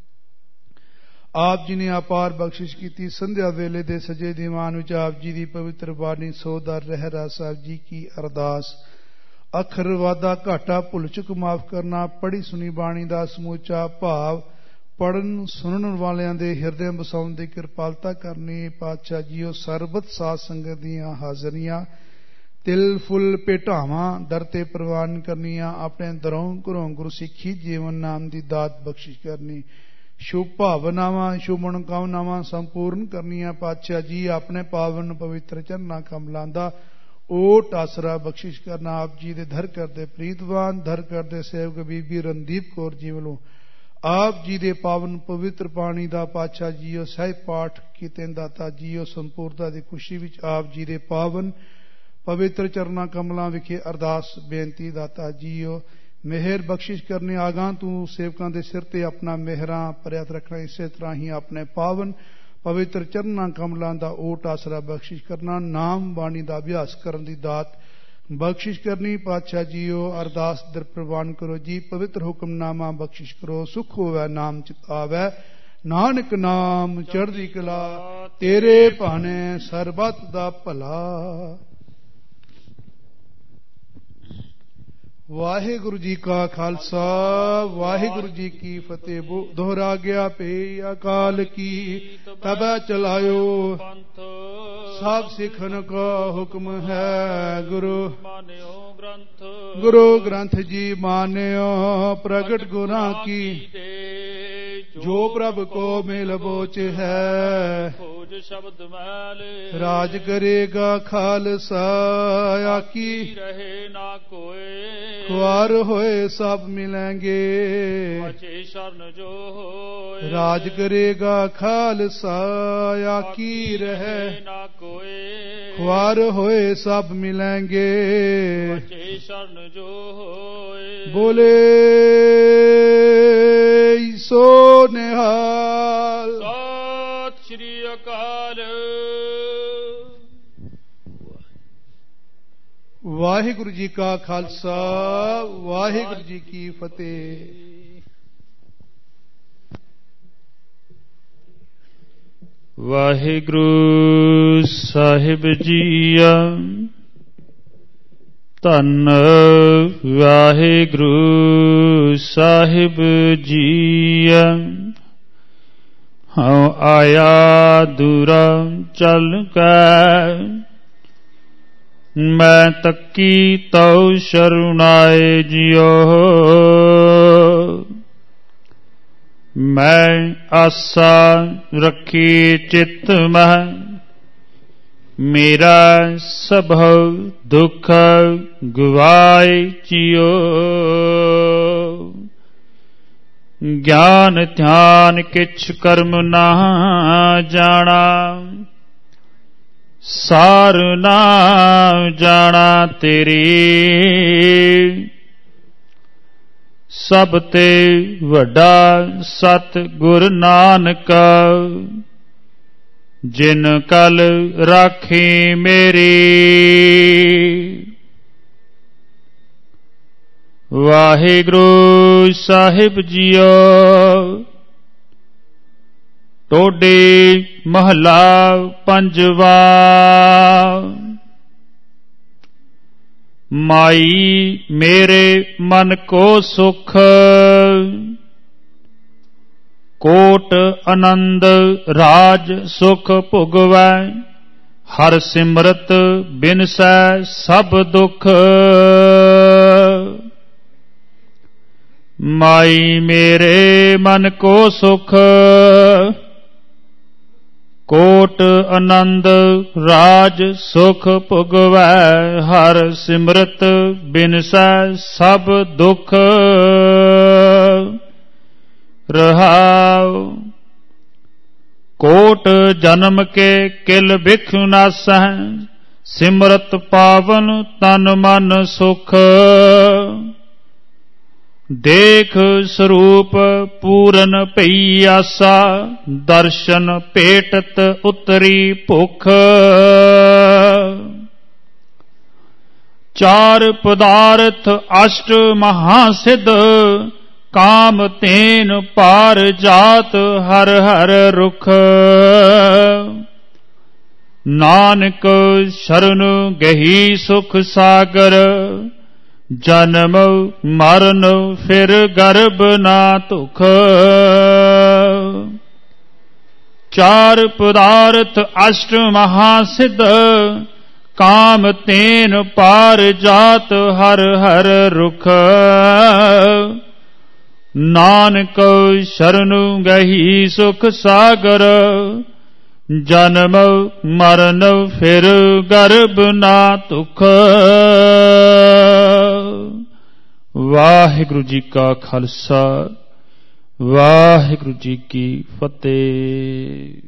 आप जी ने अपार बख्शिश की संध्या वेले दे सजे दीवान विच आप जी दी पवित्र बाणी सोदार रहरा साहिब जी की अरदास अखर वादा घाटा भुल चुक माफ करना पढ़ी सुनी बाणी दा समूचा भाव पढ़न सुनन वालियां दे हिरदे बसाउण दी किरपालता करनी पातशाह जीओ सरबत साध संगत दीआं हाज़रियां तिल फुल भेटावां दर ते प्रवान करनियां अपने दरों घरों गुरु सिक्खी जीवन नाम दी दात बख्शिश करनी शुभ भावनावां शुभ मनोकामनावां संपूर्ण करनियां पातशाह जी अपने पावन पवित्र चरना कमलां दा ਓਟ ਆਸਰਾ ਬਖਸ਼ਿਸ਼ ਕਰਨਾ। ਆਪ ਜੀ ਦੇ ਧਰ ਕਰਦੇ ਪ੍ਰੀਤਵਾਨ ਧਰ ਕਰਦੇ ਸੇਵਕ ਬੀਬੀ ਰਣਦੀਪ ਕੌਰ ਜੀ ਵੱਲੋਂ ਆਪ ਜੀ ਦੇ ਪਾਵਨ ਪਵਿੱਤਰ ਪਾਣੀ ਦਾ ਪਾਤਸ਼ਾਹ ਜੀਓ ਸਹਿਜ ਪਾਠ ਕੀਤੇ ਦਾਤਾ ਜੀਓ ਸੰਪੂਰਨਤਾ ਦੀ ਖੁਸ਼ੀ ਵਿੱਚ ਆਪ ਜੀ ਦੇ ਪਾਵਨ ਪਵਿੱਤਰ ਚਰਨਾਂ ਕਮਲਾਂ ਵਿਖੇ ਅਰਦਾਸ ਬੇਨਤੀ ਦਾਤਾ ਜੀਓ ਮਿਹਰ ਬਖਸ਼ਿਸ਼ ਕਰਨੇ। ਆਗਾਂ ਤੂੰ ਸੇਵਕਾਂ ਦੇ ਸਿਰ ਤੇ ਆਪਣਾ ਮਿਹਰਾਂ ਭਰਿਆਤ ਰੱਖਣਾ। ਇਸੇ ਤਰ੍ਹਾਂ ਹੀ ਆਪਣੇ ਪਾਵਨ ਪਵਿੱਤਰ ਚਰਨਾਂ ਕਮਲਾਂ ਦਾ ਓਟ ਆਸਰਾ ਬਖਸ਼ਿਸ਼ ਕਰਨਾ। ਨਾਮ ਬਾਣੀ ਦਾ ਅਭਿਆਸ ਕਰਨ ਦੀ ਦਾਤ ਬਖਸ਼ਿਸ਼ ਕਰਨੀ। ਪਾਤਸ਼ਾਹ ਜੀਓ ਅਰਦਾਸ ਦਰ ਪ੍ਰਵਾਨ ਕਰੋ ਜੀ। ਪਵਿੱਤਰ ਹੁਕਮਨਾਮਾ ਬਖਸ਼ਿਸ਼ ਕਰੋ। ਸੁਖ ਹੋਵੇ ਨਾਮ ਚਿਤ ਆਵੈ। ਨਾਨਕ ਨਾਮ ਚੜ੍ਹਦੀ ਕਲਾ ਤੇਰੇ ਭਾਣੇ ਸਰਬੱਤ ਦਾ ਭਲਾ। ਵਾਹਿਗੁਰੂ ਜੀ ਕਾ ਖਾਲਸਾ ਵਾਹਿਗੁਰੂ ਜੀ ਕੀ ਫਤਿਹ। ਦੋਹਰਾ ਗਿਆ ਪੇ ਅਕਾਲ ਕੀ ਤਬੈ ਚਲਾਇਓ ਸਭ ਸਿੱਖਨ ਕਾ ਹੁਕਮ ਹੈ। ਗੁਰੂ ਗੁਰੂ ਗ੍ਰੰਥ ਜੀ ਮਾਨਿਓ ਪ੍ਰਗਟ ਗੁਰਾਂ ਕੀ ਜੋ ਪ੍ਰਭ ਕੋ ਮਿਲ ਬੋਚ ਹੈ। ਸ਼ਬਦ ਮੈਲ ਰਾਜ ਕਰੇਗਾ ਖਾਲਸਾ ਆਕੀ ਰਹੇ ਨਾ ਕੋਏ। ਖੁਆਰ ਹੋਏ ਸਭ ਮਿਲेंगे ਬਚੇ ਸ਼ਰਨ ਜੋ ਹੋਏ। ਰਾਜ ਕਰੇਗਾ ਖਾਲਸਾ ਆਕੀ ਰਹੇ ਨਾ ਕੋਏ। ਖੁਆਰ ਹੋਏ ਸਭ ਮਿਲेंगे ਬਚੇ ਸ਼ਰਨ ਜੋ ਹੋਏ। ਬੋਲੇ ਸੋ ਨਿਹਾਲ ਸ੍ਰੀ ਅਕਾਲ। ਵਾਹਿਗੁਰੂ ਜੀ ਕਾ ਖਾਲਸਾ ਵਾਹਿਗੁਰੂ ਜੀ ਕੀ ਫਤਿਹ। ਵਾਹਿਗੁਰੂ ਸਾਹਿਬ ਜੀਆ ਧੰਨ ਵਾਹਿਗੁਰੂ ਸਾਹਿਬ ਜੀਆ। ਹਉ ਆਇਆ ਦੂਰਾ ਚੱਲ ਕੈ ਮੈਂ ਤੱਕੀ ਤਉ ਸ਼ਰੁਣਾਏ ਜਿਉ। ਮੈਂ ਆਸਾ ਰੱਖੀ ਚਿਤ ਮਹਿ ਮੇਰਾ ਸਭਉ ਦੁਖ ਗਵਾਏ ਜਿਉ। ਗਿਆਨ ਧਿਆਨ ਕਿਛ ਕਰਮ ਨਾ ਜਾਣਾ ਸਾਰ ਨਾ ਜਾਣਾ ਤੇਰੀ। ਸਭ ਤੇ ਵੱਡਾ ਸਤ ਗੁਰ ਨਾਨਕ ਜਿਨ ਕਲ ਰਾਖੀ ਮੇਰੀ। ਵਾਹਿਗੁਰੂ ਸਾਹਿਬ ਜੀਓ। ਟੋਡੇ ਮਹਲਾ ਪੰਜਵਾ। ਮਾਈ ਮੇਰੇ ਮਨ ਕੋ ਸੁਖ ਕੋਟ ਆਨੰਦ ਰਾਜ ਸੁਖ ਭੁਗਵੈ। ਹਰ ਸਿਮਰਤ ਬਿਨਸੈ ਸਭ ਦੁਖ। ਮਾਈ ਮੇਰੇ ਮਨ ਕੋ ਸੁਖ ਕੋਟ ਆਨੰਦ ਰਾਜ ਸੁਖ ਭੁਗਵੈ। ਹਰ ਸਿਮਰਤ ਬਿਨਸੈ ਸਭ ਦੁਖ। ਰਹਾਉ ਕੋਟ ਜਨਮ ਕੇ ਕਿਲ ਬਿਖ ਨਾਸੈ। ਸਿਮਰਤ ਪਾਵਨ ਤਨ ਮਨ ਸੁਖ। ਦੇਖ ਸਰੂਪ ਪੂਰਨ ਭਈ ਆਸਾ। ਦਰਸ਼ਨ ਭੇਟਤ ਉਤਰੀ ਭੁਖ। ਚਾਰ ਪਦਾਰਥ ਅਸ਼ਟ ਮਹਾਸਿਧ ਕਾਮ ਤੇਨ ਪਾਰ ਜਾਤ ਹਰ ਹਰ ਰੁਖ। ਨਾਨਕ ਸ਼ਰਨ ਗਹੀ ਸੁਖ ਸਾਗਰ। ਜਨਮ ਮਰਨ ਫਿਰ ਗਰਭ ਨਾ ਧੁਖ। ਚਾਰ ਪਦਾਰਥ ਅਸ਼ਟ ਮਹਾਸਿਧ ਕਾਮ ਤੇਨ ਪਾਰ ਜਾਤ ਹਰ ਹਰ ਰੁਖ। ਨਾਨਕ ਸ਼ਰਨ ਗਹੀ ਸੁਖ ਸਾਗਰ। ਜਨਮ ਮਰਨ ਫਿਰ ਗਰਭ ਨਾ ਤੁਖ। ਵਾਹਿਗੁਰੂ ਜੀ ਕਾ ਖਾਲਸਾ, ਵਾਹਿਗੁਰੂ ਜੀ ਕੀ ਫਤਿਹ।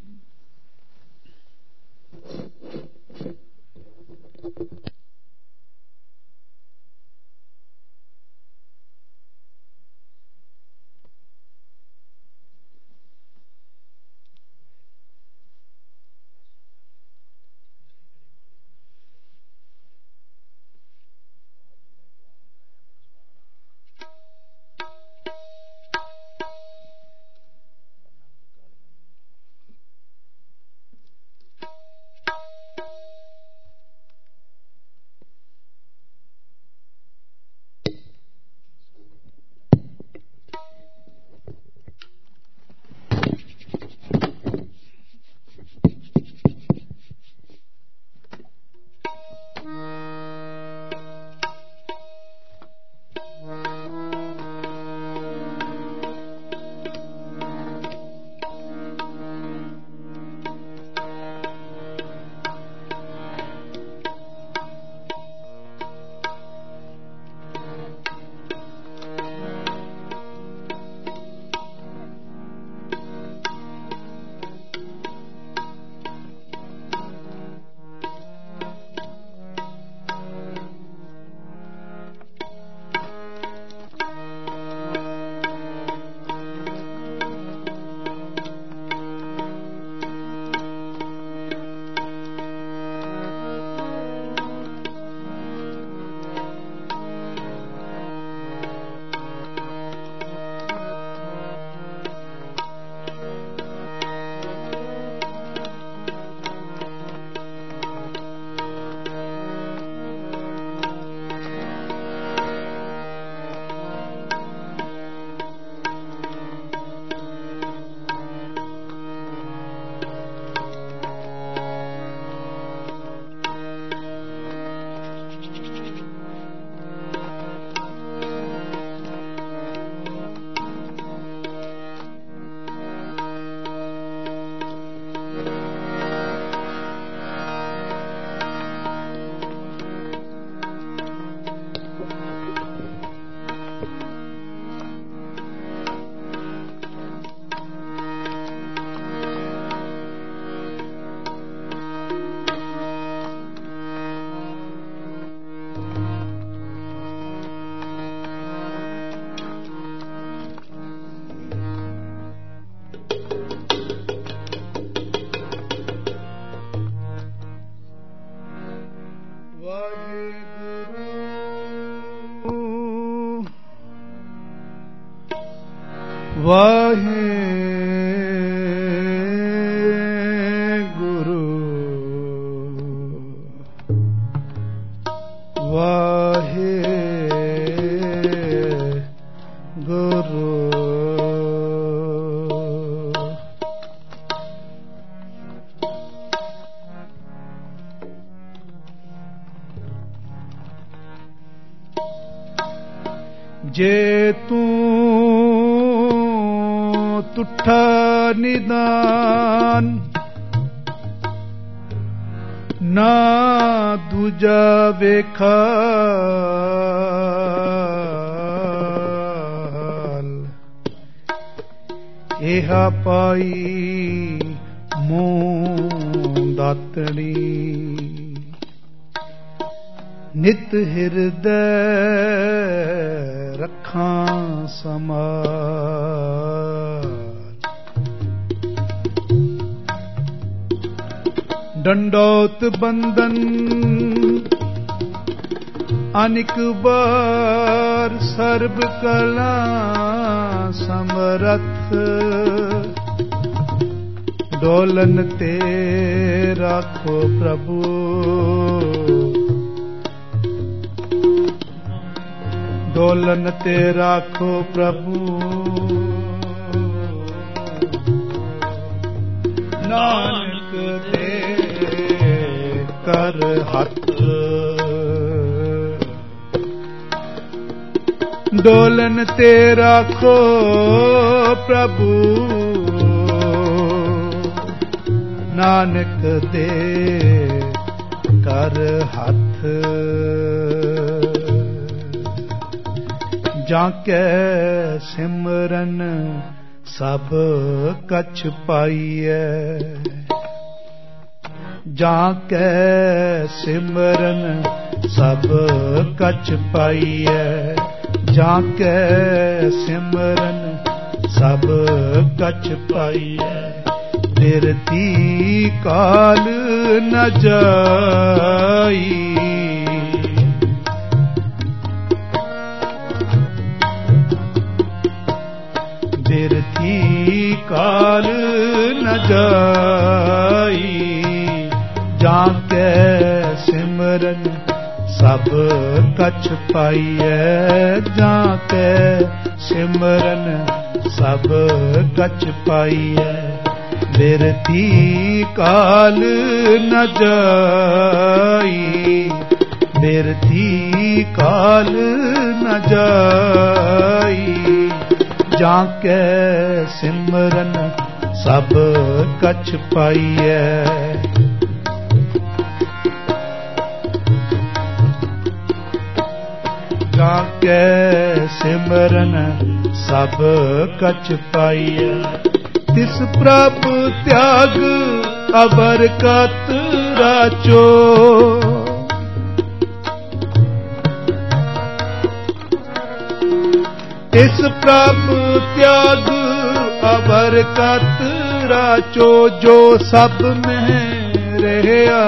ਵਾਹਿਗੁਰੂ ਵਾਹਿਗੁਰੂ ਜੇ ਤੂੰ ਤੁਠਾ ਨਿਦਾਨ ਨਾ ਦੂਜਾ ਵੇਖਾਲ ਇਹਾ ਪਾਈ ਮੂੰ ਦਾਤੜੀ ਨਿਤ ਹਿਰਦੈ ਰੱਖਾਂ ਸਮਾਲ ਡੰਡੋਤ ਬੰਦਨ ਅਨਿਕ ਬਾਰ ਸਰਬ ਕਲਾ ਸਮਰਥ ਡੋਲਨ ਤੇ ਰਾਖੋ ਪ੍ਰਭੂ ਡੋਲਨ ਤੇ ਰਾਖੋ ਪ੍ਰਭੂ ਨਾਨਕ ਦੇ ਕਰ ਹੱਥ ਡੋਲਨ ਤੇ ਰਾਖੋ ਪ੍ਰਭੂ ਨਾਨਕ ਦੇ ਕਰ ਹੱਥ। ਜਾਂ ਕੈ ਸਿਮਰਨ ਸਭ ਕਛ ਪਾਈਐ। ਜਾਂ ਕੈ ਸਿਮਰਨ ਸਭ ਕਛ ਪਾਈਐ। ਜਾਂ ਕੈ ਸਿਮਰਨ ਸਭ ਕਛ ਪਾਈਐ। ਬਿਰਤੀ ਕਾਲ ਨ ਜਾਈ। ਬਿਰਤੀ ਕਾਲ ਨ ਜਾਈ। ਜਾਂ ਕੈ ਸਿਮਰਨ ਸਭ ਕਛ ਪਾਈਐ। ਜਾਂ ਕੈ ਸਿਮਰਨ ਸਭ ਕਛ ਪਾਈਐ। ਬਿਰਤੀ ਕਾਲ ਨ ਜਾਈ। ਬਿਰਤੀ ਕਾਲ ਨ ਜਾਈ। ਜਾਂ ਕੈ ਸਿਮਰਨ ਸਭ ਕਛ ਪਾਈਐ। ਜਾਂ ਕੈ ਸਿਮਰਨ ਸਭ ਕਛ ਪਾਈਐ। ਤਿਸ ਪ੍ਰਭ ਤਿਆਗ ਅਬਰ ਕਤ ਰਾਚੋ। ਤਿਸ ਪ੍ਰਭ ਤਿਆਗ ਅਬਰ ਕਤ ਰਾਚੋ। ਜੋ ਸਭ ਮਹਿ ਰਹਿਆ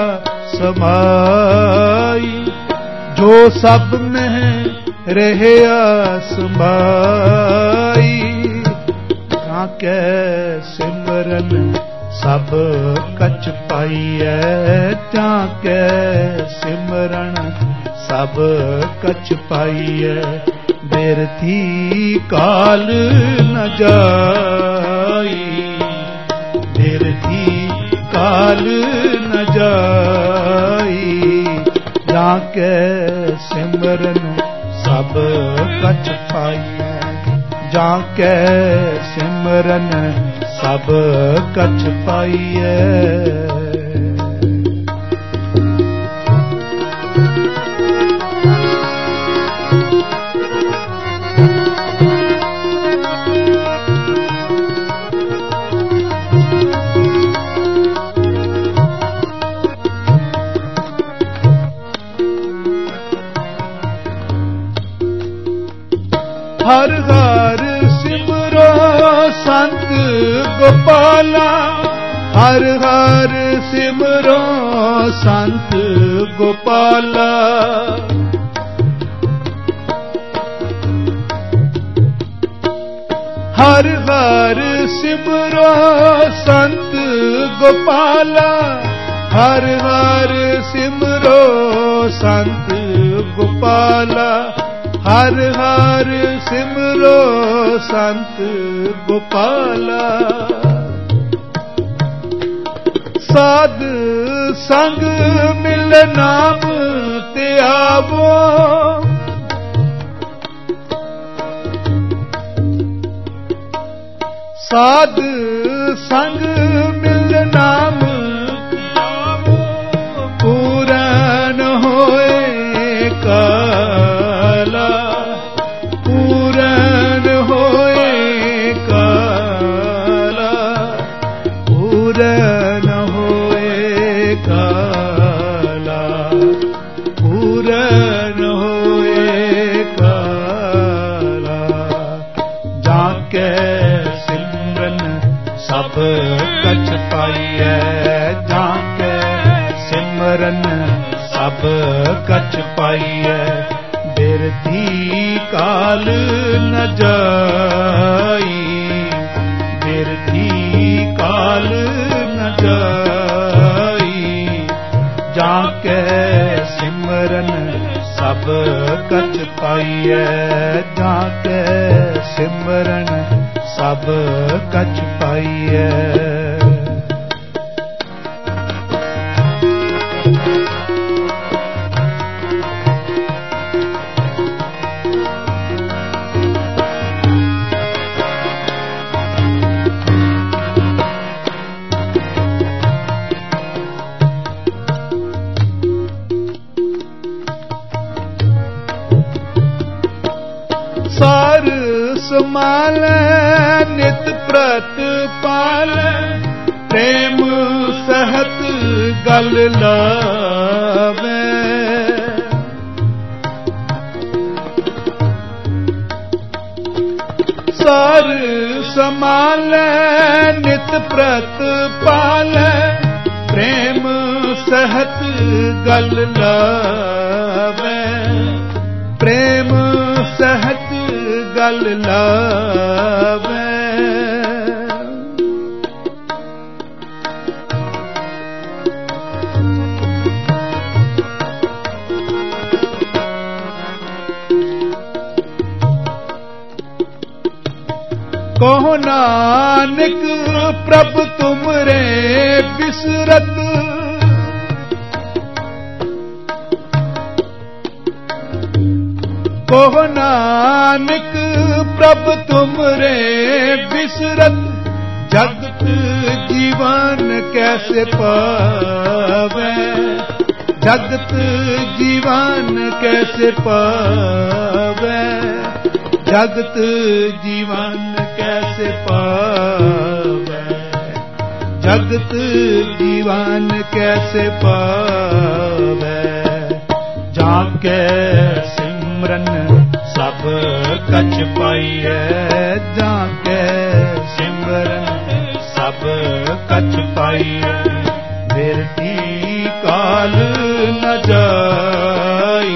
ਸਮਾਈ। ਜੋ ਸਭ ਮਹਿ ਰਹਿਆ ਸਮਾਈ। ਜਾਂ ਕੈ ਸਿਮਰਨ ਸਭ ਕਛ ਪਾਈਐ। ਜਾਂ ਕੈ ਸਿਮਰਨ ਸਭ ਕਛ ਪਾਈਐ। ਬਿਰਤੀ ਕਾਲ ਨ ਜਾਈ। ਬਿਰਤੀ ਕਾਲ ਨ ਜਾਈ। ਜਾਂ ਕੈ ਸਿਮਰਨ ਸਭ ਕਛ ਪਾਈਐ। ਜਾਂ ਕੈ ਸਿਮਰਨ ਸਭ ਕਛ ਪਾਈਐ। ਹਰ ਹਰ ਸਿਮਰੋ ਸੰਤ ਗੋਪਾਲਾ। ਹਰ ਹਰ ਸਿਮਰੋ ਸੰਤ ਗੋਪਾਲਾ। ਹਰ ਹਰ ਸਿਮਰੋ ਸੰਤ ਗੋਪਾਲਾ। ਹਰ ਹਰ ਸਿਮਰੋ ਸੰਤ ਗੋਪਾਲਾ। ਹਰ ਹਰ ਸਿਮਰੋ ਸੰਤ ਗੋਪਾਲਾ। ਸਾਧ ਸੰਗ ਮਿਲ ਨਾਮ ਤੇ ਆਵੋ। ਸਾਧ ਸੰਗ ਮਿਲ ਨਾਮ ਤੇ ਆਵੋ। ਪੂਰਨ ਹੋਏ ਕਾਲਾ। ਪੂਰਨ ਹੋਏ ਕਾਲਾ। ਪੂਰਨ ਹੋਏ ਕਾਲਾ। ਪੂਰਨ ਹੋਏ ਕਾਲਾ। ਜਾਂ ਕੈ ਸਿਮਰਨ ਸਭ ਕਛ ਪਾਈਐ। ਜਾਂ ਕੈ ਸਿਮਰਨ ਸਭ ਕਛ ਪਾਈਐ। ਬਿਰਤੀ ਕਾਲ ਨ ਜਾਈ। ਬਿਰਤੀ ਕਾਲ ਨ ਜਾਈ। ਜਾਂ ਕੈ ਸਿਮਰਨ ਸਭ ਕਛ ਪਾਈਐ। ਜਾਂ ਕੈ ਸਿਮਰਨ ਸਭ ਕਛ ਪਾਈਐ। संभाले नित प्रतिपाले प्रेम सहत गल लावे सार संभाले नित प्रतिपाले प्रेम सहत गल लावे प्रेम सहत गल लावे कहो नानक प्रभ तुमरे बिसरत कहो नानक प्रभ तुमरे बिसरत जगत जीवन कैसे पावे जगत जीवन कैसे पावे जगत जीवन कैसे पावे जगत जीवन कैसे पावे जाके सिमरन सब कछ पाइए जाके सिमरन सब कछ पाइए बिरती काल न जाई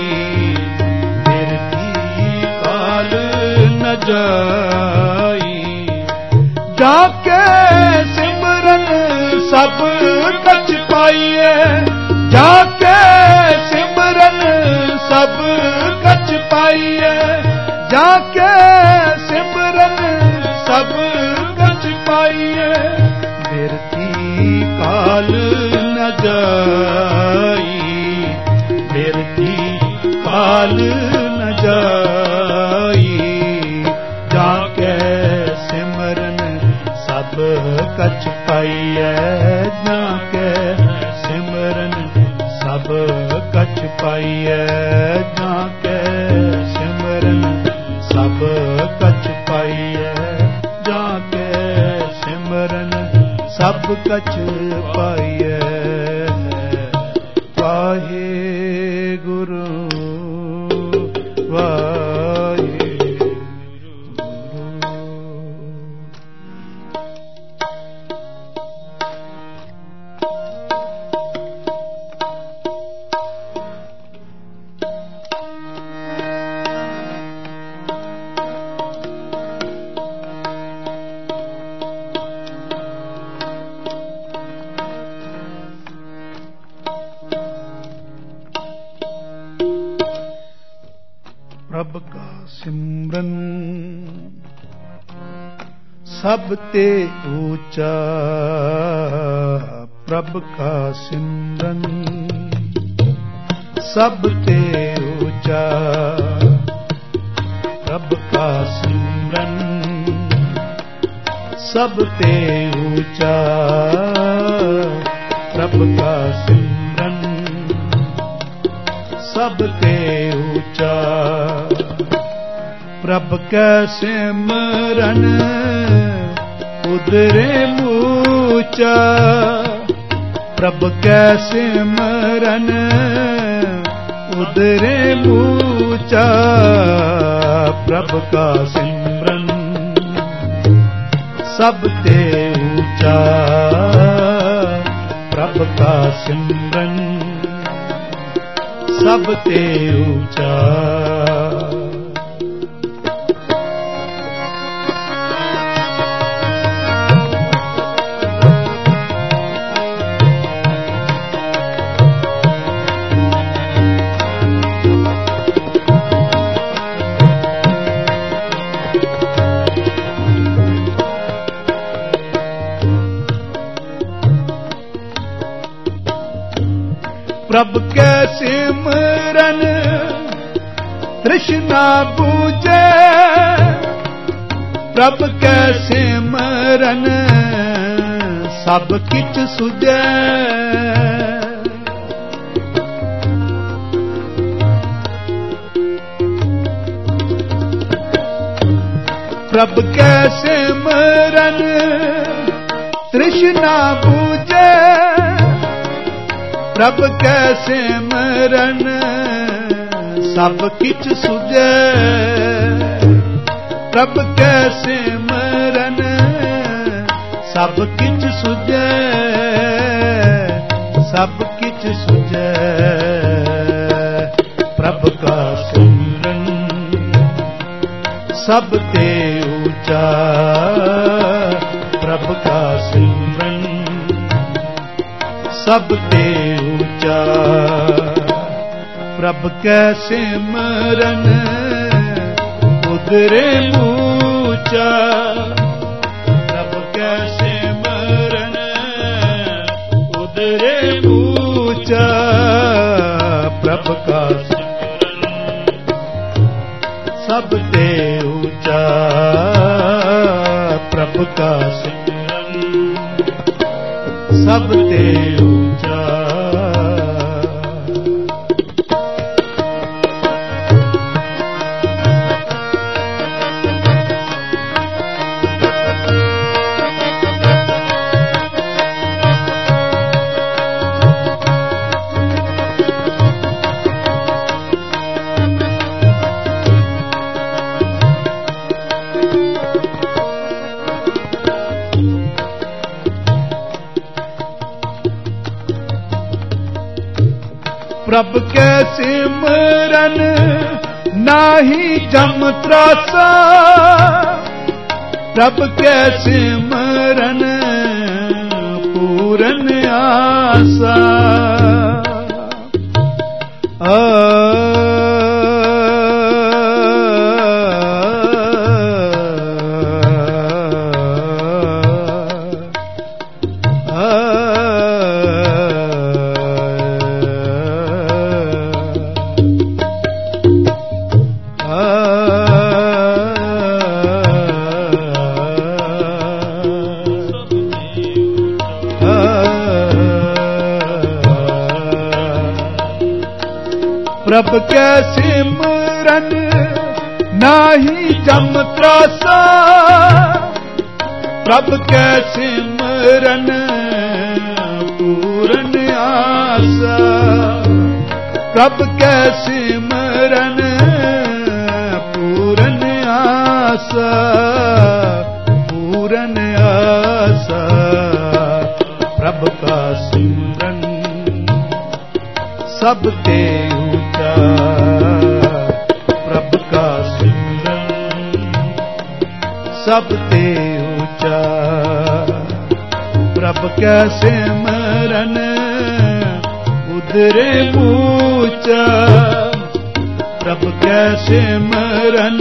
जाई जाके सिमरन सब कछ पाइए जाके सिमरन सब कछ पाइए जाके सिमरन सब कछ पाइए बिरती काल न जाई बिरती काल न जाई जाके सिमरन सब कछ पाइए जाके सिमरन सब कछ पाइए जाके सिमरन सब कछ पाइए जाके सिमरन सब कछ पाइए वाहे गुरु वाहे प्रभ का सिमरन सब ते ऊंचा प्रभ का सिमरन सब ते ऊंचा प्रभ का सिमरन सब ते ऊंचा प्रभ का सिमरन सब ते ऊंचा प्रभ कै सिमरन उदरे मूचा प्रभ कै सिमरन उदरे मूचा प्रभ का सिमरन सब ते ऊंचा प्रभ का सिमरन सब ते ऊंचा प्रभ के सिमरन तृष्णा बूझे प्रभ के सिमरन सब किछ सुझे प्रभ के सिमरन तृष्णा बूझे, प्रभ के सिमरन सब किछ सुझे, प्रभ के सिमरन सब किछ सुझे, सब किछ सुझे। प्रभ का सिमरन सब ते ऊंचा, प्रभ का सिमरन सब ते ऊंचा। प्रभ के सिमरन उदरे ऊंचा, प्रभ के सिमरन उदरे ऊंचा। प्रभ का सिमरन सब ते ऊंचा, प्रभ का सिमरन सब ते ऊंचा। प्रभ के सिमरन नाही जम त्रासा, प्रभ के सिमरन पूरन आसा। आ प्रभ के सिमरन नाही जम त्रासा, प्रभ के सिमरन पूरन आसा। प्रभ के सिमरन पूरन आसा, पूरन आसा। प्रभ का सिमरन सब ते ऊंचा, प्रभ का सिमरन सब ते ऊंचा। प्रभ का सिमरन उदरे ऊंचा, प्रभ का सिमरन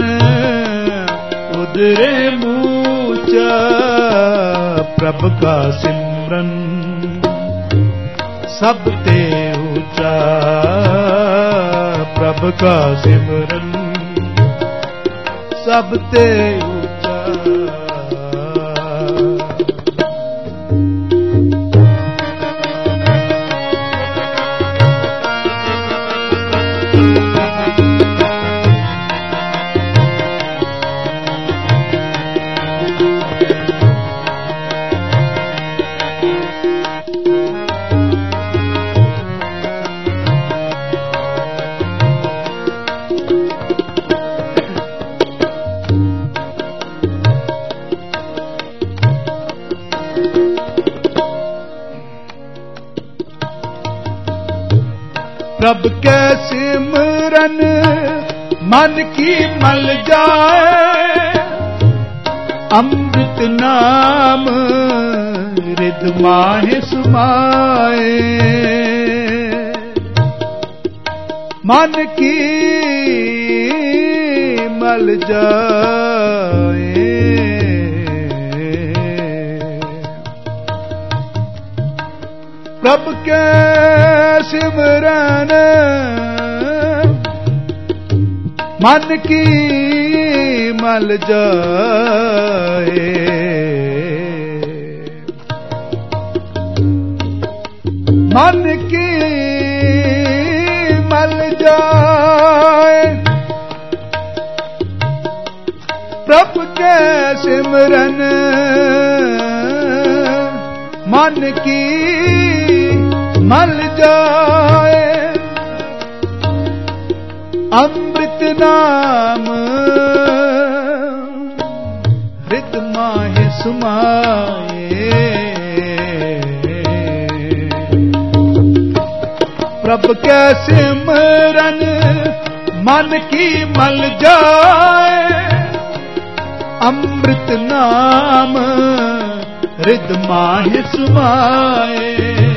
उदरे ऊंचा। प्रभ का सिमरन सब ते ऊंचा, प्रभ का सिमरन सब ते ऊंचा। प्रभ के सिमरन मन की मल जाए, अमृत नाम हृद माहि समाए। मन की मल जाए, प्रभ के सिमरन मन की मल जाए। मन की मल जाए, प्रभ के सिमरन मन की मल जाए, अमृत नाम हृदय माहि समाए। प्रभु के सिमरन मन की मल जाए, अमृत नाम हृदय माहि समाए।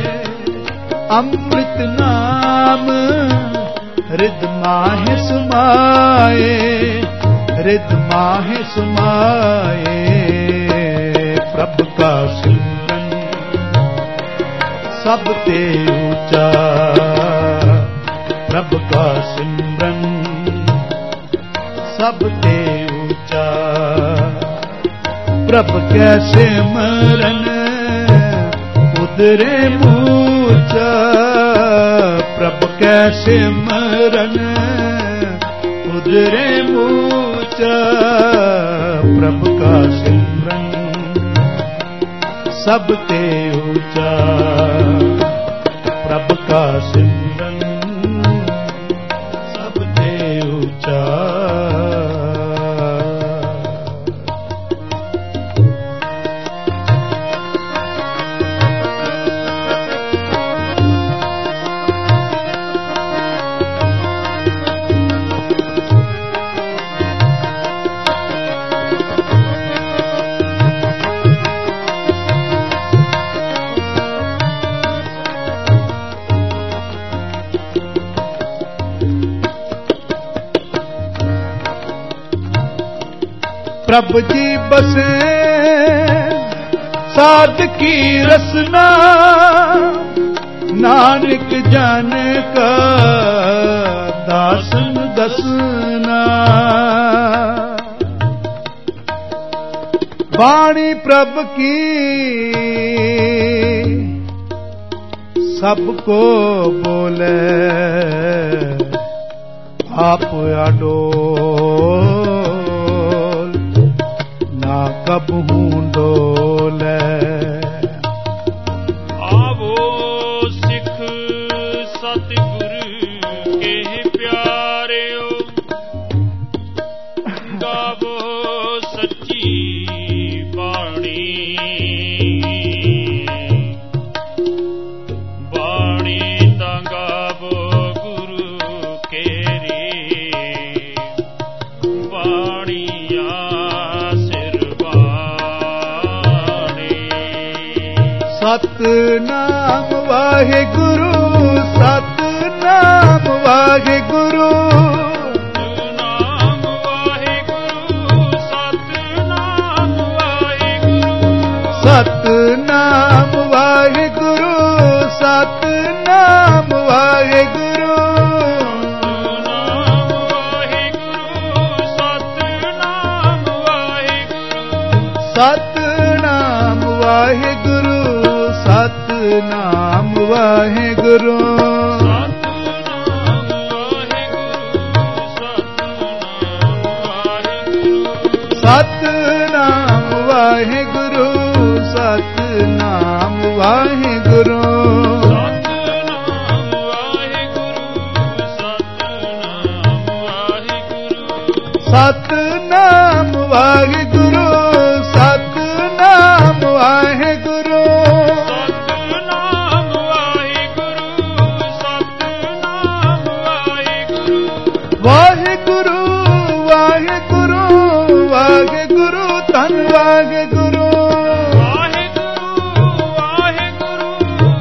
अमृत नाम हृदय माहि समाए, हृदय माहि समाए। प्रभु का सिमरन सबते ऊंचा, प्रभु का सिमरन सबते ऊंचा। प्रभु के सिमरन उदरे मूचा, प्रभु के सिमरन उदरे मूचा। प्रभु का सिमरन सबते ऊंचा, प्रभु का सिमरन सबते ऊंचा। प्रभु जी बसे साध की रसना, नानक जान का दासन दसना। वाणी प्रभु की सबको बोले, आप अडोल ना कबहू डोले। आवो सिख सतगुरु के प्यारेओ, गावो सच्ची बाणी। बाणी ता गावो गुरु केरी, बाणिया सतनाम वाहिगुरु, सतनाम वाहिगुरु, सतनाम वाहिगुरु, सतनाम वाहिगुरु, सतनाम वाहिगुरु, सतनाम वाहिगुरु, सतनाम वाहिगुरु, सतनाम वाहिगुरु, सतनाम वाहिगुरु, सतनाम वाहिगुरु, सतनाम वाहिगुरु, सतनाम वाहिगुरु, सतनाम वाहिगुरु, वाहिगुरु वाहिगुरु वाहिगुरु धन वाहिगुरु, वाहिगुरु वाहिगुरु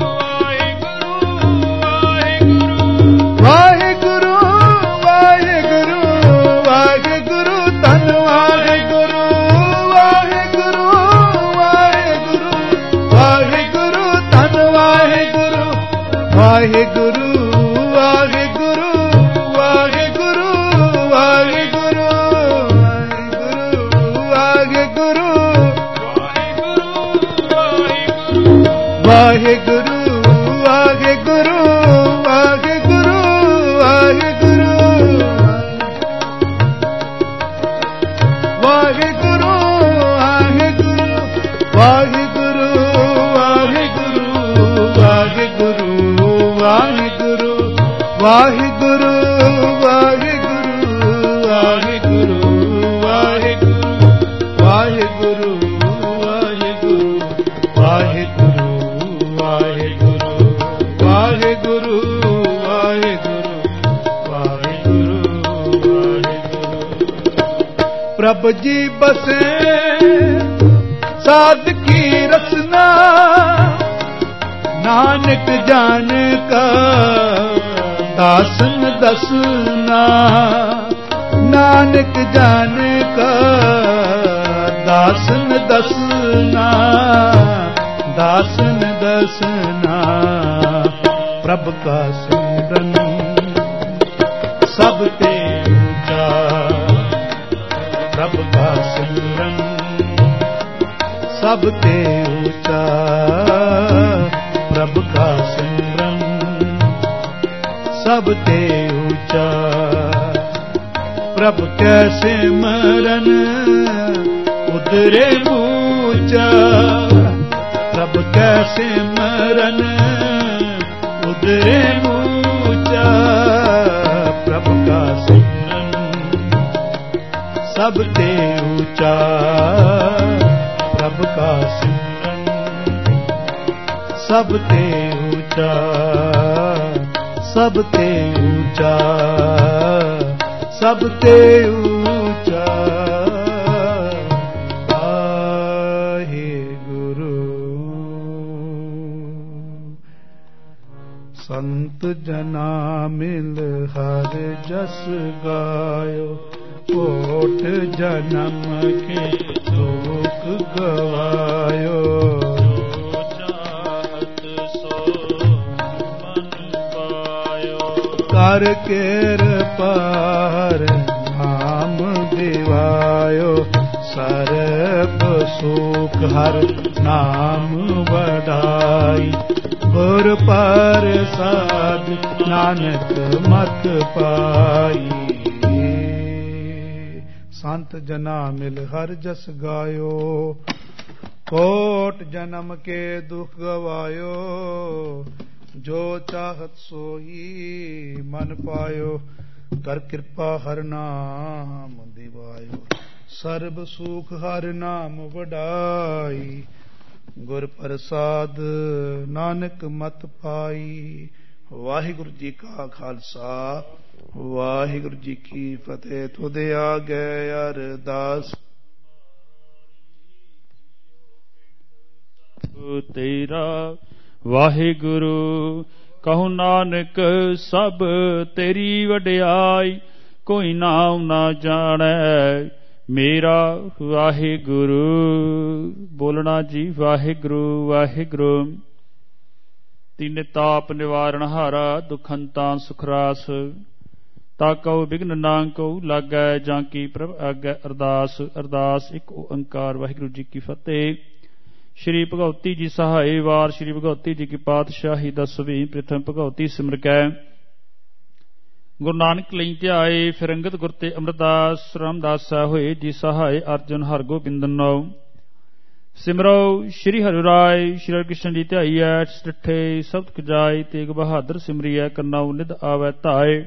वाहिगुरु वाहिगुरु वाहिगुरु वाहिगुरु धन वाहिगुरु, वाहिगुरु वाहिगुरु वाहिगुरु धन वाहिगुरु, वाहिगुरु वाहिगुरु वाहिगुरु वाहिगुरु वाहिगुरु वाहिगुरु वाहिगुरु वाहिगुरु वाहिगुरु वाहिगुरु ਵਾਹਿਗੁਰੂ ਵਾਹਿਗੁਰੂ ਵਾਹਿਗੁਰੂ ਵਾਹਿਗੁਰੂ ਵਾਹਿਗੁਰੂ ਵਾਹਿਗੁਰੂ ਵਾਹਿਗੁਰੂ ਵਾਹਿਗੁਰੂ ਵਾਹਿਗੁਰੂ ਵਾਹਿਗੁਰੂ ਵਾਹਿਗੁਰੂ ਪ੍ਰਭ ਜੀ ਬਸੇ ਸਾਧਕੀ ਰਸਨਾ ਨਾਨਕ ਜਾਣ ਕਾ ਦਾਸਨ ਦਸਨਾ ਨਾਨਕ ਜਾਣ ਕਾ ਦਾਸਨ ਦਸਨਾ ਦਾਸਨ ਦਸਨਾ ਪ੍ਰਭ ਕਾ ਸਿਮਰਨ ਸਭ ਤੇ ਉੱਚਾ ਪ੍ਰਭ ਕਾ ਸਿਮਰਨ ਸਭ ਤੇ ਉੱਚਾ ਪ੍ਰਭ ਕਾ ਸਿਮਰਨ ਸਭ ਤੇ ਉੱਚਾ ਪ੍ਰਭ ਕੈ ਸਿਮਰਨ ਉਦਰੇ ਉੱਚਾ ਪ੍ਰਭ ਕੈ ਸਿਮਰਨ ਉਦਰੇ ਉੱਚਾ ਪ੍ਰਭ ਕਾ ਸਿਮਰਨ ਸਭ ਤੇ ਉੱਚਾ ਪ੍ਰਭ ਕਾ ਸਿਮਰਨ ਸਭ ਤੇ ਉੱਚਾ ਸਭ ਤੇ ਉੱਚਾ ਸਭ ਤੇ ਉੱਚਾ ਵਾਹਿਗੁਰੂ। ਸੰਤ ਜਨਾ ਮਿਲ ਹਰ ਜਸ ਗਾਇਓ ਕੋਟ ਜਨਮ ਕੇ ਦੁਖ ਗਵਾਇਓ ਕਰ ਕਿਰਪਾਰ ਨਾਮ ਦਿਵਾਇਓ ਸਰਬ ਸੁਖ ਹਰ ਨਾਮ ਵਡਾਈ ਗੁਰ ਪ੍ਰਸਾਦ ਨਾਨਕ ਮਤ ਪਾਈ। ਸੰਤ ਜਨਾ ਮਿਲ ਹਰ ਜਸ ਗਾਇਓ ਕੋਟ ਜਨਮ ਕੇ ਦੁਖ ਗਵਾਇਓ ਜੋ ਚਾਹਤ ਸੋਈ ਮਨ ਪਾਇਓ ਕਰ ਕਿਰਪਾ ਹਰ ਨਾਮ ਦਿਵਾਇਓ ਸਰਬ ਸੁਖ ਹਰ ਨਾਮ ਵਡਾਈ ਗੁਰ ਪ੍ਰਸਾਦ ਨਾਨਕ ਮਤ ਪਾਈ। ਵਾਹਿਗੁਰੂ ਜੀ ਕਾ ਖਾਲਸਾ ਵਾਹਿਗੁਰੂ ਜੀ ਕੀ ਫਤਿਹ। ਤੁਦੇ ਆਗੇ ਅਰਦਾਸ ਤੇਰਾ ਵਾਹਿਗੁਰੂ ਕਹੋ ਨਾਨਕ ਸਭ ਤੇਰੀ ਵਡਿਆਈ ਕੋਈ ਨਾਮ ਨਾ ਜਾਣੈ ਮੇਰਾ ਵਾਹਿਗੁਰੂ। ਬੋਲਣਾ ਜੀ ਵਾਹਿਗੁਰੂ ਵਾਹਿਗੁਰੂ। ਤੀਨੇ ਤਾਪ ਨਿਵਾਰਣ ਹਾਰਾ ਦੁਖੰਤਾਂ ਸੁਖਰਾਸ ਤਾ ਕਉ ਬਿਘਨ ਨਾ ਕਉ ਲਾਗੈ ਜਾਂ ਕੀ ਪ੍ਰਭ ਆਗੈ ਅਰਦਾਸ। ਅਰਦਾਸ ਇੱਕ ਓੰਕਾਰ ਵਾਹਿਗੁਰੂ ਜੀ ਕੀ ਫਤਿਹ। ਸ਼੍ਰੀ ਭਗਉਤੀ ਜੀ ਸਹਾਏ ਵਾਰ ਸ਼੍ਰੀ ਭਗਉਤੀ ਜੀ ਕੀ ਪਾਤਸ਼ਾਹੀ ਦਸਵੀਂ ਪ੍ਰਥਮ ਭਗਉਤੀ ਸਿਮਰ ਕੈ ਗੁਰੂ ਨਾਨਕ ਲਈ ਧਿਆਏ ਫਿਰ ਅੰਗਦ ਗੁਰ ਤੇ ਅਮਰਦਾਸ ਰਾਮਦਾਸਾ ਹੋਏ ਜੀ ਸਹਾਏ ਅਰਜਨ ਹਰਗੋਬਿੰਦਨੋ ਸਿਮਰੋ ਸ਼੍ਰੀ ਹਰਿ ਰਾਏ ਸ਼੍ਰੀ ਹਰਿ ਕ੍ਰਿਸ਼ਨ ਜੀ ਧਿਆਈਐ ਸਟਠੇ ਸਬਦ ਕਜਾਏ ਤੇਗ ਬਹਾਦਰ ਸਿਮਰੀਐ ਕਰਨਾਉ ਨਿਧ ਆਵੈ ਧਾਏ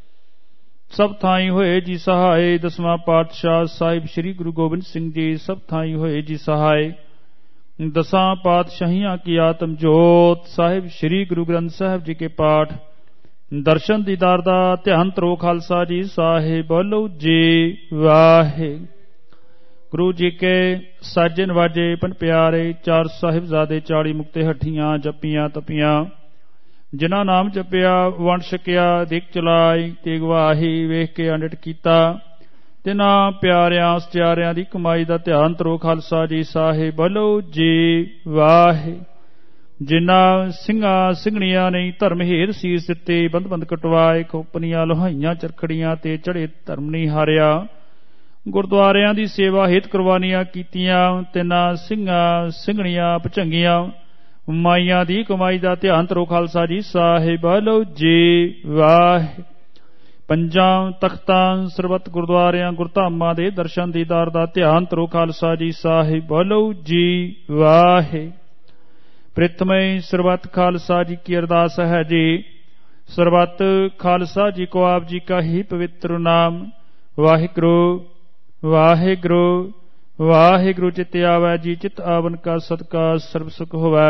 ਸਭ ਥਾਈ ਹੋਏ ਜੀ ਸਹਾਏ। ਦਸਵਾਂ ਪਾਤਸ਼ਾਹ ਸਾਹਿਬ ਸ਼੍ਰੀ ਗੁਰੂ ਗੋਬਿੰਦ ਸਿੰਘ ਜੀ ਸਭ ਥਾਈ ਹੋਏ ਜੀ ਸਹਾਏ। ਦਸਾਂ ਪਾਤਸ਼ਾਹੀਆਂ ਕੀ ਆਤਮ ਜੋਤ ਸਾਹਿਬ ਸ਼੍ਰੀ ਗੁਰੂ ਗ੍ਰੰਥ ਸਾਹਿਬ ਜੀ ਕੇ ਪਾਠ ਦਰਸ਼ਨ ਦੀਦਾਰ ਦਾ ਧਿਆਨ ਤਰੋ ਖਾਲਸਾ ਜੀ ਸਾਹਿਬ ਬੋਲੋ ਜੀ ਵਾਹਿ ਗੁਰੂ ਜੀ ਕੇ ਸਾਜੇ ਨਵਾਜੇ ਪਨ ਪਿਆਰੇ ਚਾਰ ਸਾਹਿਬਜ਼ਾਦੇ ਚਾਲੀ ਮੁਕਤੇ ਹੱਠੀਆਂ ਜੱਪੀਆਂ ਤਪੀਆਂ ਜਿਨ੍ਹਾਂ ਨਾਮ ਜਪਿਆ ਵੰਡ ਛਕਿਆ ਦਿਕ ਚਲਾਈ ਤੇਗ ਵਾਹੀ ਵੇਖ ਕੇ ਅੰਡਟ ਕੀਤਾ ਤਿਨਾਂ ਪਿਆਰਿਆਂ ਸਚਿਆਰਿਆਂ ਦੀ ਕਮਾਈ ਦਾ ਧਿਆਨ ਤਰੋ ਖਾਲਸਾ ਜੀ ਸਾਹਿਬ ਬੋਲੋ ਜੀ ਵਾਹਿ ਜਿਨ੍ਹਾਂ ਸਿੰਘਾਂ ਸਿੰਘਣੀਆਂ ਨੇ ਧਰਮ ਹੇਰ ਸੀਸ ਦਿੱਤੇ ਬੰਦ ਬੰਦ ਕਟਵਾਏ ਖੋਪਨੀਆਂ ਲੋਹਾਈਆਂ ਚਰਖੜੀਆਂ ਤੇ ਚੜੇ ਧਰਮ ਨਹੀਂ ਹਾਰਿਆ ਗੁਰਦੁਆਰਿਆਂ ਦੀ ਸੇਵਾ ਹਿਤ ਕੁਰਬਾਨੀਆਂ ਕੀਤੀਆਂ ਤਿੰਨਾਂ ਸਿੰਘਾਂ ਸਿੰਘਣੀਆਂ ਭਚੰਗੀਆਂ ਮਾਈਆਂ ਦੀ ਕਮਾਈ ਦਾ ਧਿਆਨ ਤਰੋ ਖਾਲਸਾ ਜੀ ਸਾਹਿਬ ਬੋਲੋ ਜੀ ਵਾਹਿ ਪੰਜਾਂ ਤਖਤਾਂ ਸਰਬੱਤ ਗੁਰਦੁਆਰਿਆਂ ਗੁਰਧਾਮਾਂ ਦੇ ਦਰਸ਼ਨ ਦੀਦਾਰ ਦਾ ਧਿਆਨ ਤਰੋ ਖਾਲਸਾ ਜੀ ਸਾਹਿਬ ਬੋਲੋ ਜੀ ਵਾਹਿ ਪ੍ਰਿਥਮੇ ਸਰਬੱਤ ਖਾਲਸਾ ਜੀ ਕੀ ਅਰਦਾਸ ਹੈ ਜੀ ਸਰਬੱਤ ਖਾਲਸਾ ਜੀ ਕੋ ਆਪ ਜੀ ਕਾ ਹੀ ਪਵਿੱਤਰ ਨਾਮ। ਵਾਹਿਗੁਰੂ ਵਾਹਿਗੁਰੂ ਵਾਹਿਗੁਰੂ ਚਿਤ ਆਵੈ ਜੀ ਚਿਤ ਆਵਨ ਕਾ ਸਦਕਾ ਸਰਬ ਸੁਖ ਹੋਵੈ।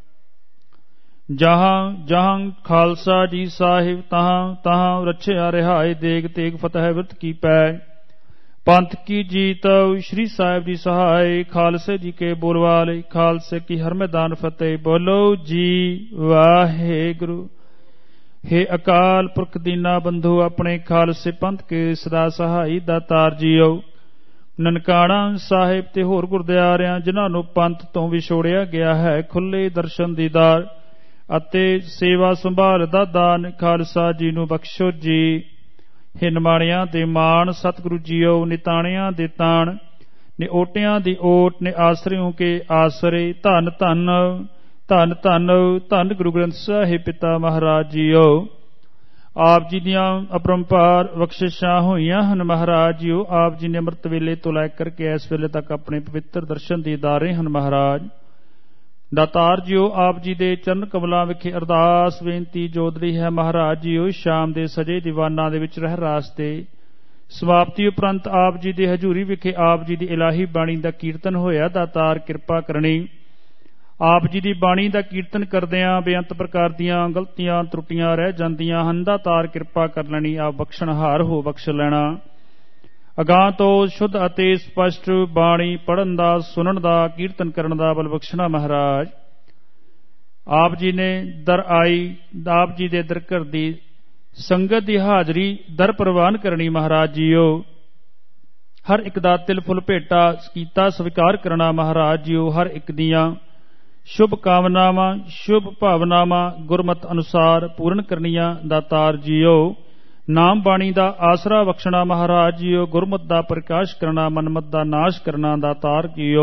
ਜਹਾਂ ਜਹਾਂ ਖਾਲਸਾ ਜੀ ਸਾਹਿਬ ਤਹਾਂ ਤਹਾਂ ਰੱਛਿਆ ਰਿਹਾਏ ਦੇਗ ਤੇਗ ਫਤਿਹ ਵਿਰਤ ਕੀ ਪੈ। ਪੰਥ ਕੀ ਜੀਤ ਸ਼੍ਰੀ ਸਾਹਿਬ ਜੀ ਸਹਾਇ ਖਾਲਸੇ ਜੀ ਕੇ ਬੋਲਵਾਲੇ ਖਾਲਸੇ ਕੀ ਹਰ ਮੈਦਾਨ ਫਤਿਹ। ਬੋਲੋ ਜੀ ਵਾਹਿਗੁਰੂ। हे ਅਕਾਲ ਪੁਰਖ ਦੀਨਾ ਬੰਧੂ ਆਪਣੇ ਖਾਲਸੇ ਪੰਥ ਕੇ ਸਦਾ ਸਹਾਈ ਦਾਤਾਰ ਜੀਓ। ਨਨਕਾਣਾ ਸਾਹਿਬ ਤੇ ਹੋਰ ਗੁਰਦੁਆਰਿਆਂ ਜਿਨ੍ਹਾਂ ਨੂੰ ਪੰਥ ਤੋਂ ਵਿਛੋੜਿਆ ਗਿਆ ਹੈ ਖੁੱਲ੍ਹੇ ਦਰਸ਼ਨ ਦੀਦਾਰ ਅਤੇ ਸੇਵਾ ਸੰਭਾਲ ਦਾ ਦਾਨ ਖਾਲਸਾ ਜੀ ਨੂੰ ਬਖਸ਼ੋ ਜੀ। हे ਨਿਮਾਣਿਆਂ ਦੇ ਮਾਣ ਸਤਿਗੁਰੂ ਜੀਓ ਨਿਤਾਣਿਆਂ ਦੇ ਤਾਣ ਨੇ ਓਟਿਆਂ ਦੀ ਓਟ ਨੇ ਆਸਰਿਓਂ ਕੇ ਆਸਰੇ। ਧੰਨ ਧੰਨ ਧੰਨ ਧੰਨ ਧੰਨ ਗੁਰੂ ਗ੍ਰੰਥ ਸਾਹਿਬ ਪਿਤਾ ਮਹਾਰਾਜ ਜੀਓ। ਆਪ ਜੀ ਦੀਆਂ ਅਪਰੰਪਾਰ ਬਖਸ਼ਿਸ਼ਾਂ ਹੋਈਆਂ ਹਨ ਮਹਾਰਾਜ ਜੀਓ। ਆਪ ਜੀ ਨੇ ਅੰਮ੍ਰਿਤ ਵੇਲੇ ਤੋਂ ਲੈ ਕਰਕੇ ਇਸ ਵੇਲੇ ਤੱਕ ਆਪਣੇ ਪਵਿੱਤਰ ਦਰਸ਼ਨ ਦੀਦਾਰੇ ਹਨ ਮਹਾਰਾਜ। ਦਾਤਾਰ ਜੀਓ ਆਪ ਜੀ ਦੇ ਚਰਨ ਕਮਲਾਂ ਵਿਖੇ ਅਰਦਾਸ ਬੇਨਤੀ ਜੋਦਰੀ ਹੈ ਮਹਾਰਾਜ ਜੀਓ। ਸ਼ਾਮ ਦੇ ਸਜੇ ਦੀਵਾਨਾਂ ਦੇ ਵਿੱਚ ਰਹਿ ਰਾਸਤੇ ਸਮਾਪਤੀ ਉਪਰੰਤ ਆਪ ਜੀ ਦੀ ਹਜ਼ੂਰੀ ਵਿਖੇ ਆਪ ਜੀ ਦੀ ਇਲਾਹੀ ਬਾਣੀ ਦਾ ਕੀਰਤਨ ਹੋਇਆ। ਦਾਤਾਰ ਕਿਰਪਾ ਕਰਨੀ। ਆਪ ਜੀ ਦੀ ਬਾਣੀ ਦਾ ਕੀਰਤਨ ਕਰਦਿਆਂ ਬੇਅੰਤ ਪ੍ਰਕਾਰ ਦੀਆਂ ਗਲਤੀਆਂ ਤਰੁੱਟੀਆਂ ਰਹਿ ਜਾਂਦੀਆਂ ਹਨ। ਦਾਤਾਰ ਕਿਰਪਾ ਕਰ ਲੈਣੀ। ਆਪ ਬਖਸ਼ਣਹਾਰ ਹੋ ਬਖਸ਼ ਲੈਣਾ। ਅਗਾਂਹ ਤੋਂ ਸ਼ੁੱਧ ਅਤੇ ਸਪਸ਼ਟ ਬਾਣੀ ਪੜ੍ਹਨ ਦਾ ਸੁਣਨ ਦਾ ਕੀਰਤਨ ਕਰਨ ਦਾ ਬਲ ਬਖਸ਼ਣਾ ਮਹਾਰਾਜ। ਆਪ ਜੀ ਨੇ ਦਰ ਆਈ ਆਪ ਜੀ ਦੇ ਦਰ ਘਰ ਦੀ ਸੰਗਤ ਦੀ ਹਾਜ਼ਰੀ ਦਰ ਪ੍ਰਵਾਨ ਕਰਨੀ ਮਹਾਰਾਜ ਜੀਓ। ਹਰ ਇੱਕ ਦਾ ਤਿਲ ਫੁੱਲ ਭੇਟਾ ਕੀਤਾ ਸਵੀਕਾਰ ਕਰਨਾ ਮਹਾਰਾਜ ਜੀਓ। ਹਰ ਇੱਕ ਦੀਆਂ ਸ਼ੁਭ ਕਾਮਨਾਵਾਂ ਸ਼ੁਭ ਭਾਵਨਾਵਾਂ ਗੁਰਮਤ ਅਨੁਸਾਰ ਪੂਰਨ ਕਰਨੀਆਂ ਦਾਤਾਰ ਜੀਓ। ਨਾਮ ਬਾਣੀ ਦਾ ਆਸਰਾ ਬਖਸ਼ਣਾ ਮਹਾਰਾਜ ਜੀਓ। ਗੁਰਮਤ ਦਾ ਪ੍ਰਕਾਸ਼ ਕਰਨਾ ਮਨਮਤ ਦਾ ਨਾਸ਼ ਕਰਨਾ ਦਾਤਾਰ ਜੀਓ।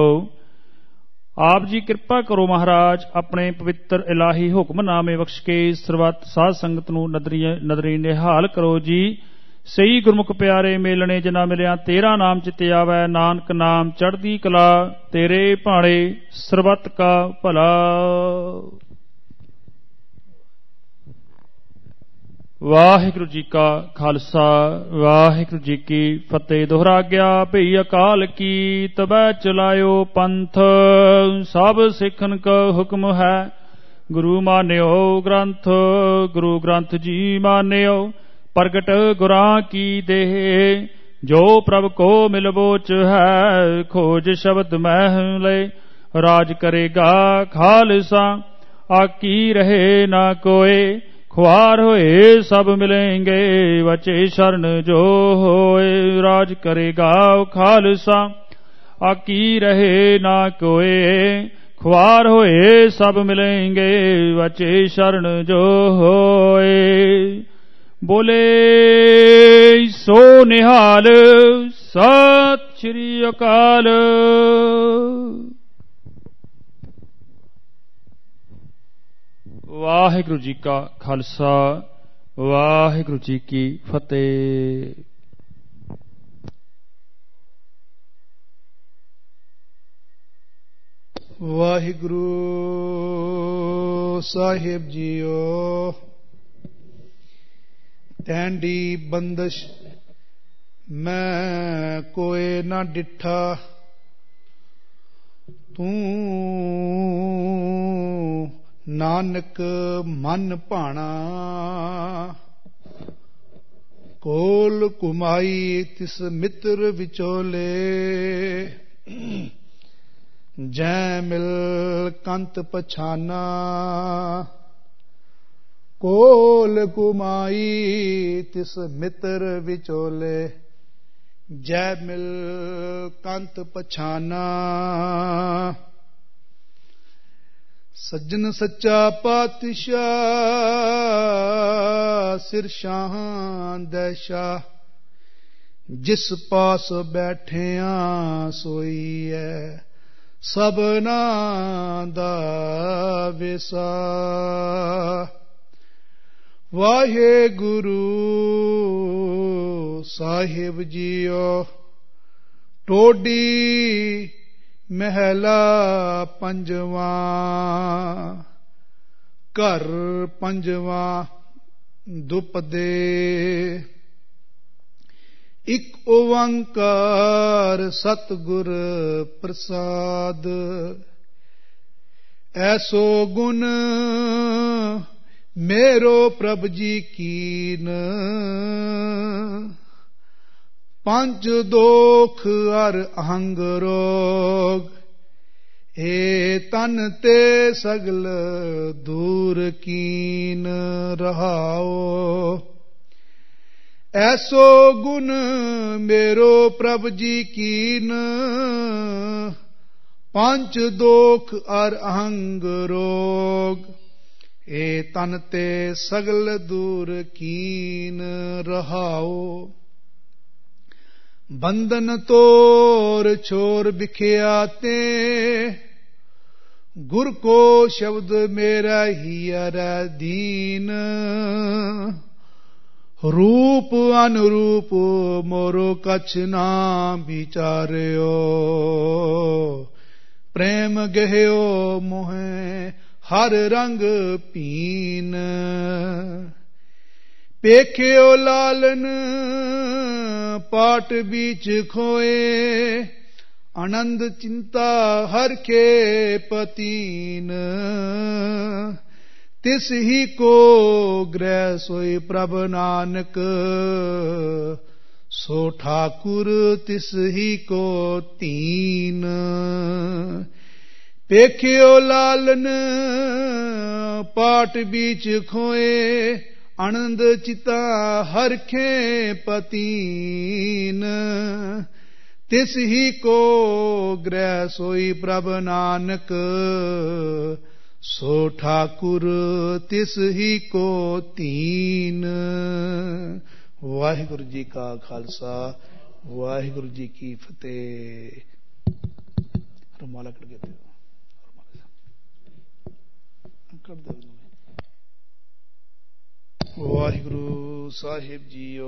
ਆਪ ਜੀ ਕਿਰਪਾ ਕਰੋ ਮਹਾਰਾਜ ਆਪਣੇ ਪਵਿੱਤਰ ਇਲਾਹੀ ਹੁਕਮਨਾਮੇ ਬਖਸ਼ ਕੇ ਸਰਬੱਤ ਸਾਧ ਸੰਗਤ ਨੂੰ ਨਦਰੀ ਨਦਰੀ ਨਿਹਾਲ ਕਰੋ ਜੀ। ਸਹੀ ਗੁਰਮੁਖ ਪਿਆਰੇ ਮੇਲਣੇ ਜਿਨ੍ਹਾਂ ਮਿਲਿਆ ਤੇਰਾ ਨਾਮ ਚਿਤ ਆਵੈ। ਨਾਨਕ ਨਾਮ ਚੜ੍ਹਦੀ ਕਲਾ ਤੇਰੇ ਭਾਣੇ ਸਰਬੱਤ ਕਾ ਭਲਾ। ਵਾਹਿਗੁਰੂ ਜੀ ਕਾ ਖਾਲਸਾ ਵਾਹਿਗੁਰੂ ਜੀ ਕੀ ਫਤਿਹ। ਦੋਹਰਾ ਗਿਆ ਭਈ ਅਕਾਲ ਕੀ ਤਬੈ ਚਲਾਇਓ ਪੰਥ ਸਭ ਸਿੱਖਨ ਕਾ ਹੁਕਮ ਹੈ। ਗੁਰੂ ਮਾਨਿਓ ਗ੍ਰੰਥ ਗੁਰੂ ਗ੍ਰੰਥ ਜੀ ਮਾਨਿਓ ਪ੍ਰਗਟ ਗੁਰਾਂ ਕੀ ਦੇਹ। ਜੋ ਪ੍ਰਭ ਕੋ ਮਿਲਬੋਚ ਹੈ ਖੋਜ ਸ਼ਬਦ ਮਹਿ ਲੈ। ਰਾਜ ਕਰੇਗਾ ਖਾਲਸਾ ਆਕੀ ਰਹੇ ਨਾ ਕੋਏ। ਖੁਆਰ ਹੋਏ ਸਭ ਮਿਲेंगे ਵਚੇ ਸ਼ਰਨ ਜੋ ਹੋਏ। ਰਾਜ ਕਰੇਗਾ ਖਾਲਸਾ ਆਕੀ ਰਹੇ ਨਾ ਕੋਏ। ਖੁਆਰ ਹੋਏ ਸਭ ਮਿਲेंगे ਵਚੇ ਸ਼ਰਨ ਜੋ ਹੋਏ। ਬੋਲੇ ਸੋ ਨਿਹਾਲ ਸਤਿ ਸ਼੍ਰੀ ਅਕਾਲ। ਵਾਹਿਗੁਰੂ ਜੀ ਕਾ ਖਾਲਸਾ ਵਾਹਿਗੁਰੂ ਜੀ ਕੀ ਫਤਿਹ। ਵਾਹਿਗੁਰੂ ਸਾਹਿਬ ਜੀਓ। ਤੈਂਡੀ ਬੰਦਸ਼ ਮੈਂ ਕੋਏ ਨਾ ਡਿਠਾ। ਤੂੰ ਨਾਨਕ ਮਨ ਭਾਣਾ। ਕੋਲ ਕੁਮਾਈ ਤਿਸ ਮਿੱਤਰ ਵਿਚੋਲੇ। ਜੈ ਮਿਲ ਕੰਤ ਪਛਾਨਾ। ਕੋਲ ਕੁਮਾਈ ਤਿਸ ਮਿੱਤਰ ਵਿਚੋਲੇ। ਜੈ ਮਿਲ ਕੰਤ ਪਛਾਨਾ। ਸੱਜਣ ਸੱਚਾ ਪਾਤਸ਼ਾਹ ਸਿਰ ਸ਼ਾਹਾਂ ਦੈਸ਼ਾ। ਜਿਸ ਪਾਸ ਬੈਠਿਆਂ ਸੋਈ ਹੈ ਸਭਨਾ ਦਾ ਵਿਸਾ। ਵਾਹਿਗੁਰੂ ਸਾਹਿਬ ਜੀਓ। ਟੋਡੀ ਮਹਿਲਾ ਪੰਜਵਾਂ। ਘਰ ਪੰਜਵਾਂ ਦੁਪਦੇ ਇਕ ਓੰਕਾਰ ਸਤਿਗੁਰ ਪ੍ਰਸਾਦ। ਐਸੋ ਗੁਣ मेरो प्रभ जी कीन, पंच दोख अर अहंग रोग, हे तन ते सगल दूर कीन रहाओ। ऐसो गुण मेरो प्रभ जी कीन, पंच दोख अर अहंग रोग, ए तन ते सगल दूर कीन रहाओ। बंधन तोर छोर बिखियाते, गुर को शब्द मेरा हियर दीन। रूप अनुरूप मोरो कछ ना विचार्यो, प्रेम गह्यो मोहे हर रंग पीन। पेख्यो लालन पाट बीच खोए, आनंद चिंता हर के पतीन। तिस ही को ग्रह सोई प्रभ नानक, सो ठाकुर तिस ही को तीन। पेख्यो लालन पाट बीच खोए, आनंद चिता हरखे पतीन। तिस ही को ग्रह सोई प्रभ नानक, सो ठाकुर तिस ही को तीन। वाहिगुरु जी का खालसा, वाहिगुरु जी की फतेह। रुमाला कट गया कर दो। वाहिगुरु साहिब जीओ।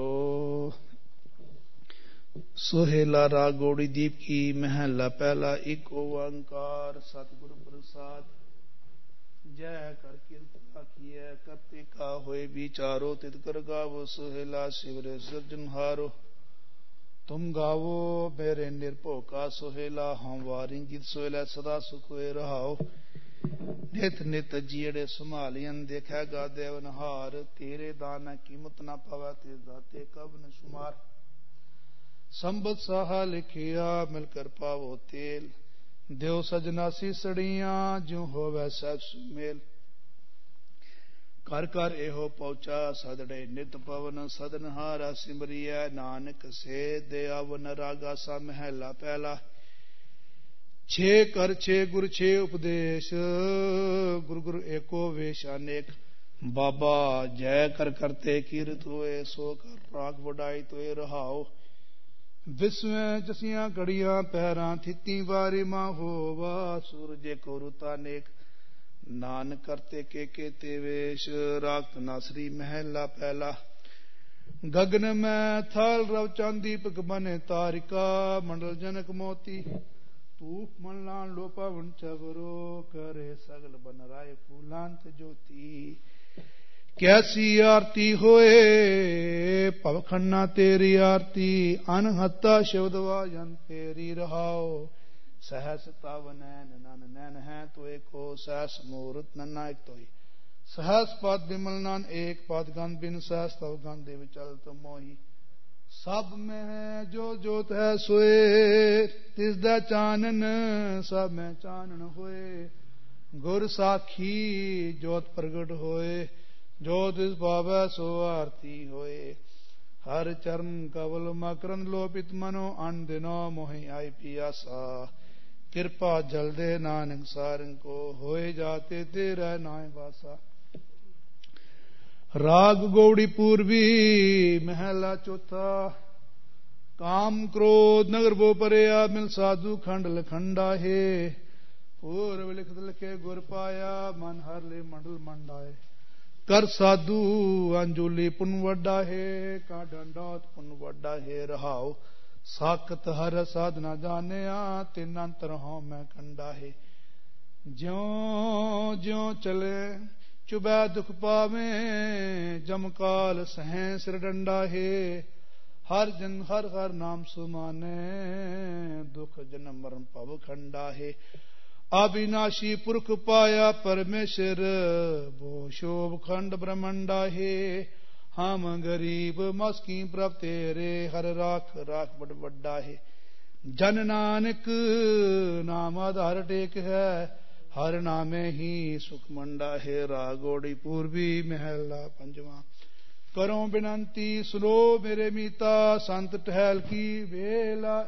सोहेला राग गौड़ी दीप की महला पहला। एक ओंकार सतगुरु प्रसाद। जय कर कीर्त आखिए करते का होए विचारो, तित कर गावो सोहेला शिवरे सृजनहारो। तुम गावो मेरे निर्भो का सोहेला, हम वारी जित सोहेला सदा सुख होए रहाओ। नित नित जीड़े संभालियन, देखेगा देवनहार। तेरे दान कीमत न पावे, तेरे दाते कब न शुमार। संबत साहा लिखिया मिलकर पावो तेल, देव सजना सी सड़ियां जो होवे सब सुमेल। कर कर एहो पहुंचा सदड़े नित पवन, सदनहारा सिमरिया नानक से दयावन। रागा सा महला पहला। छे कर छे गुर छे उपदेश, गुरु गुरु एको वेश अनेक। बाबा जय कर करते कीरत होए, सो कर राग वडाई तोए रहाओ। विस्वें जसियां घड़ियां पैरां, थिती वारी मां होवा। सूरजे को रुता नेक, नान करते के के ते वेश। राग तनासरी महला पहला। गगन में थाल रव चांदी पग बने तारिका, मंडल जनक मोती। तूप मल्लान लो पवन चवरो, करे सगल बन राय फूलांत ज्योति। कैसी आरती होए पवखन्ना तेरी आरती, अनहत्ता शब्दवाजन तेरी रहाओ। सहस ताव नैन नन नैन है तो एको, सहस मूर्त नन्ना एक तोई। सहस पद विमल नन एक पद गंध बिन, सहस तव गंध देव चल तो मोही। सब में है जो जोत है सोए, तिस दा चानन सब में चानन होए। गुर साखी जोत प्रगट होए, जो तिस पावै सो आरती होए। हर चरण कवल मकरंद लोपित मनो, अन दिनो मोहि आई पियासा। कृपा जल दे नानक सारंग को, होए जाते तेरा नाय वासा। राग गौड़ी पूर्वी महला चौथा। काम क्रोध नगर वो परया, मिल साधु खंड लखंडा है। पूर्व लिखत लिखे गुर पाया, मन हर ले मंडल मंडाए। कर साधु अंजुली पुन वड्डा है, का डंडौत पुन वड्डा है रहाओ। साकत हर साधना जाने, तिन अंतर हो मैं कंडा है। ज्यों ज्यों चले ਚੁਬੈ ਦੁਖ ਪਾਵੇਂ ਜਮ ਕਾਲ ਸਹੈ ਸਿਰ ਡੰਡਾ ਹੈ ਹਰ ਜਨ ਹਰ ਹਰ ਨਾਮ ਸੁਮਾਨੈ ਦੁਖ ਜਨਮ ਮਰਨ ਭਵ ਖੰਡਾ ਹੈ ਅਬਿਨਾਸ਼ੀ ਪੁਰਖ ਪਾਇਆ ਪਰਮੇਸ਼ਰ ਬੋ ਸ਼ੋਭ ਖੰਡ ਬ੍ਰਹਮੰਡਾ ਹੈ ਹਮ ਗਰੀਬ ਮਸਕੀ ਪ੍ਰਭ ਤੇਰੇ ਹਰ ਰਾਖ ਰਾਖ ਬੜ ਵੱਡਾ ਹੈ ਜਨ ਨਾਨਕ ਨਾਮ ਆਧਾਰ ਟੇਕ ਹੈ ਹਰ ਨਾਮੇ ਹੀ ਸੁਖ ਮੰਡਾ ਹੈ ਰਾਗੋੜੀ ਪੂਰਬੀ ਮਹਿਲਾ ਪੰਜਵਾਂ ਕਰੋ ਬਿਨੰਤੀ ਸੁਨੋ ਮੇਰੇ ਮੀਤਾ ਸੰਤ ਟਹਿਲ ਕੀ ਵੇਲਾ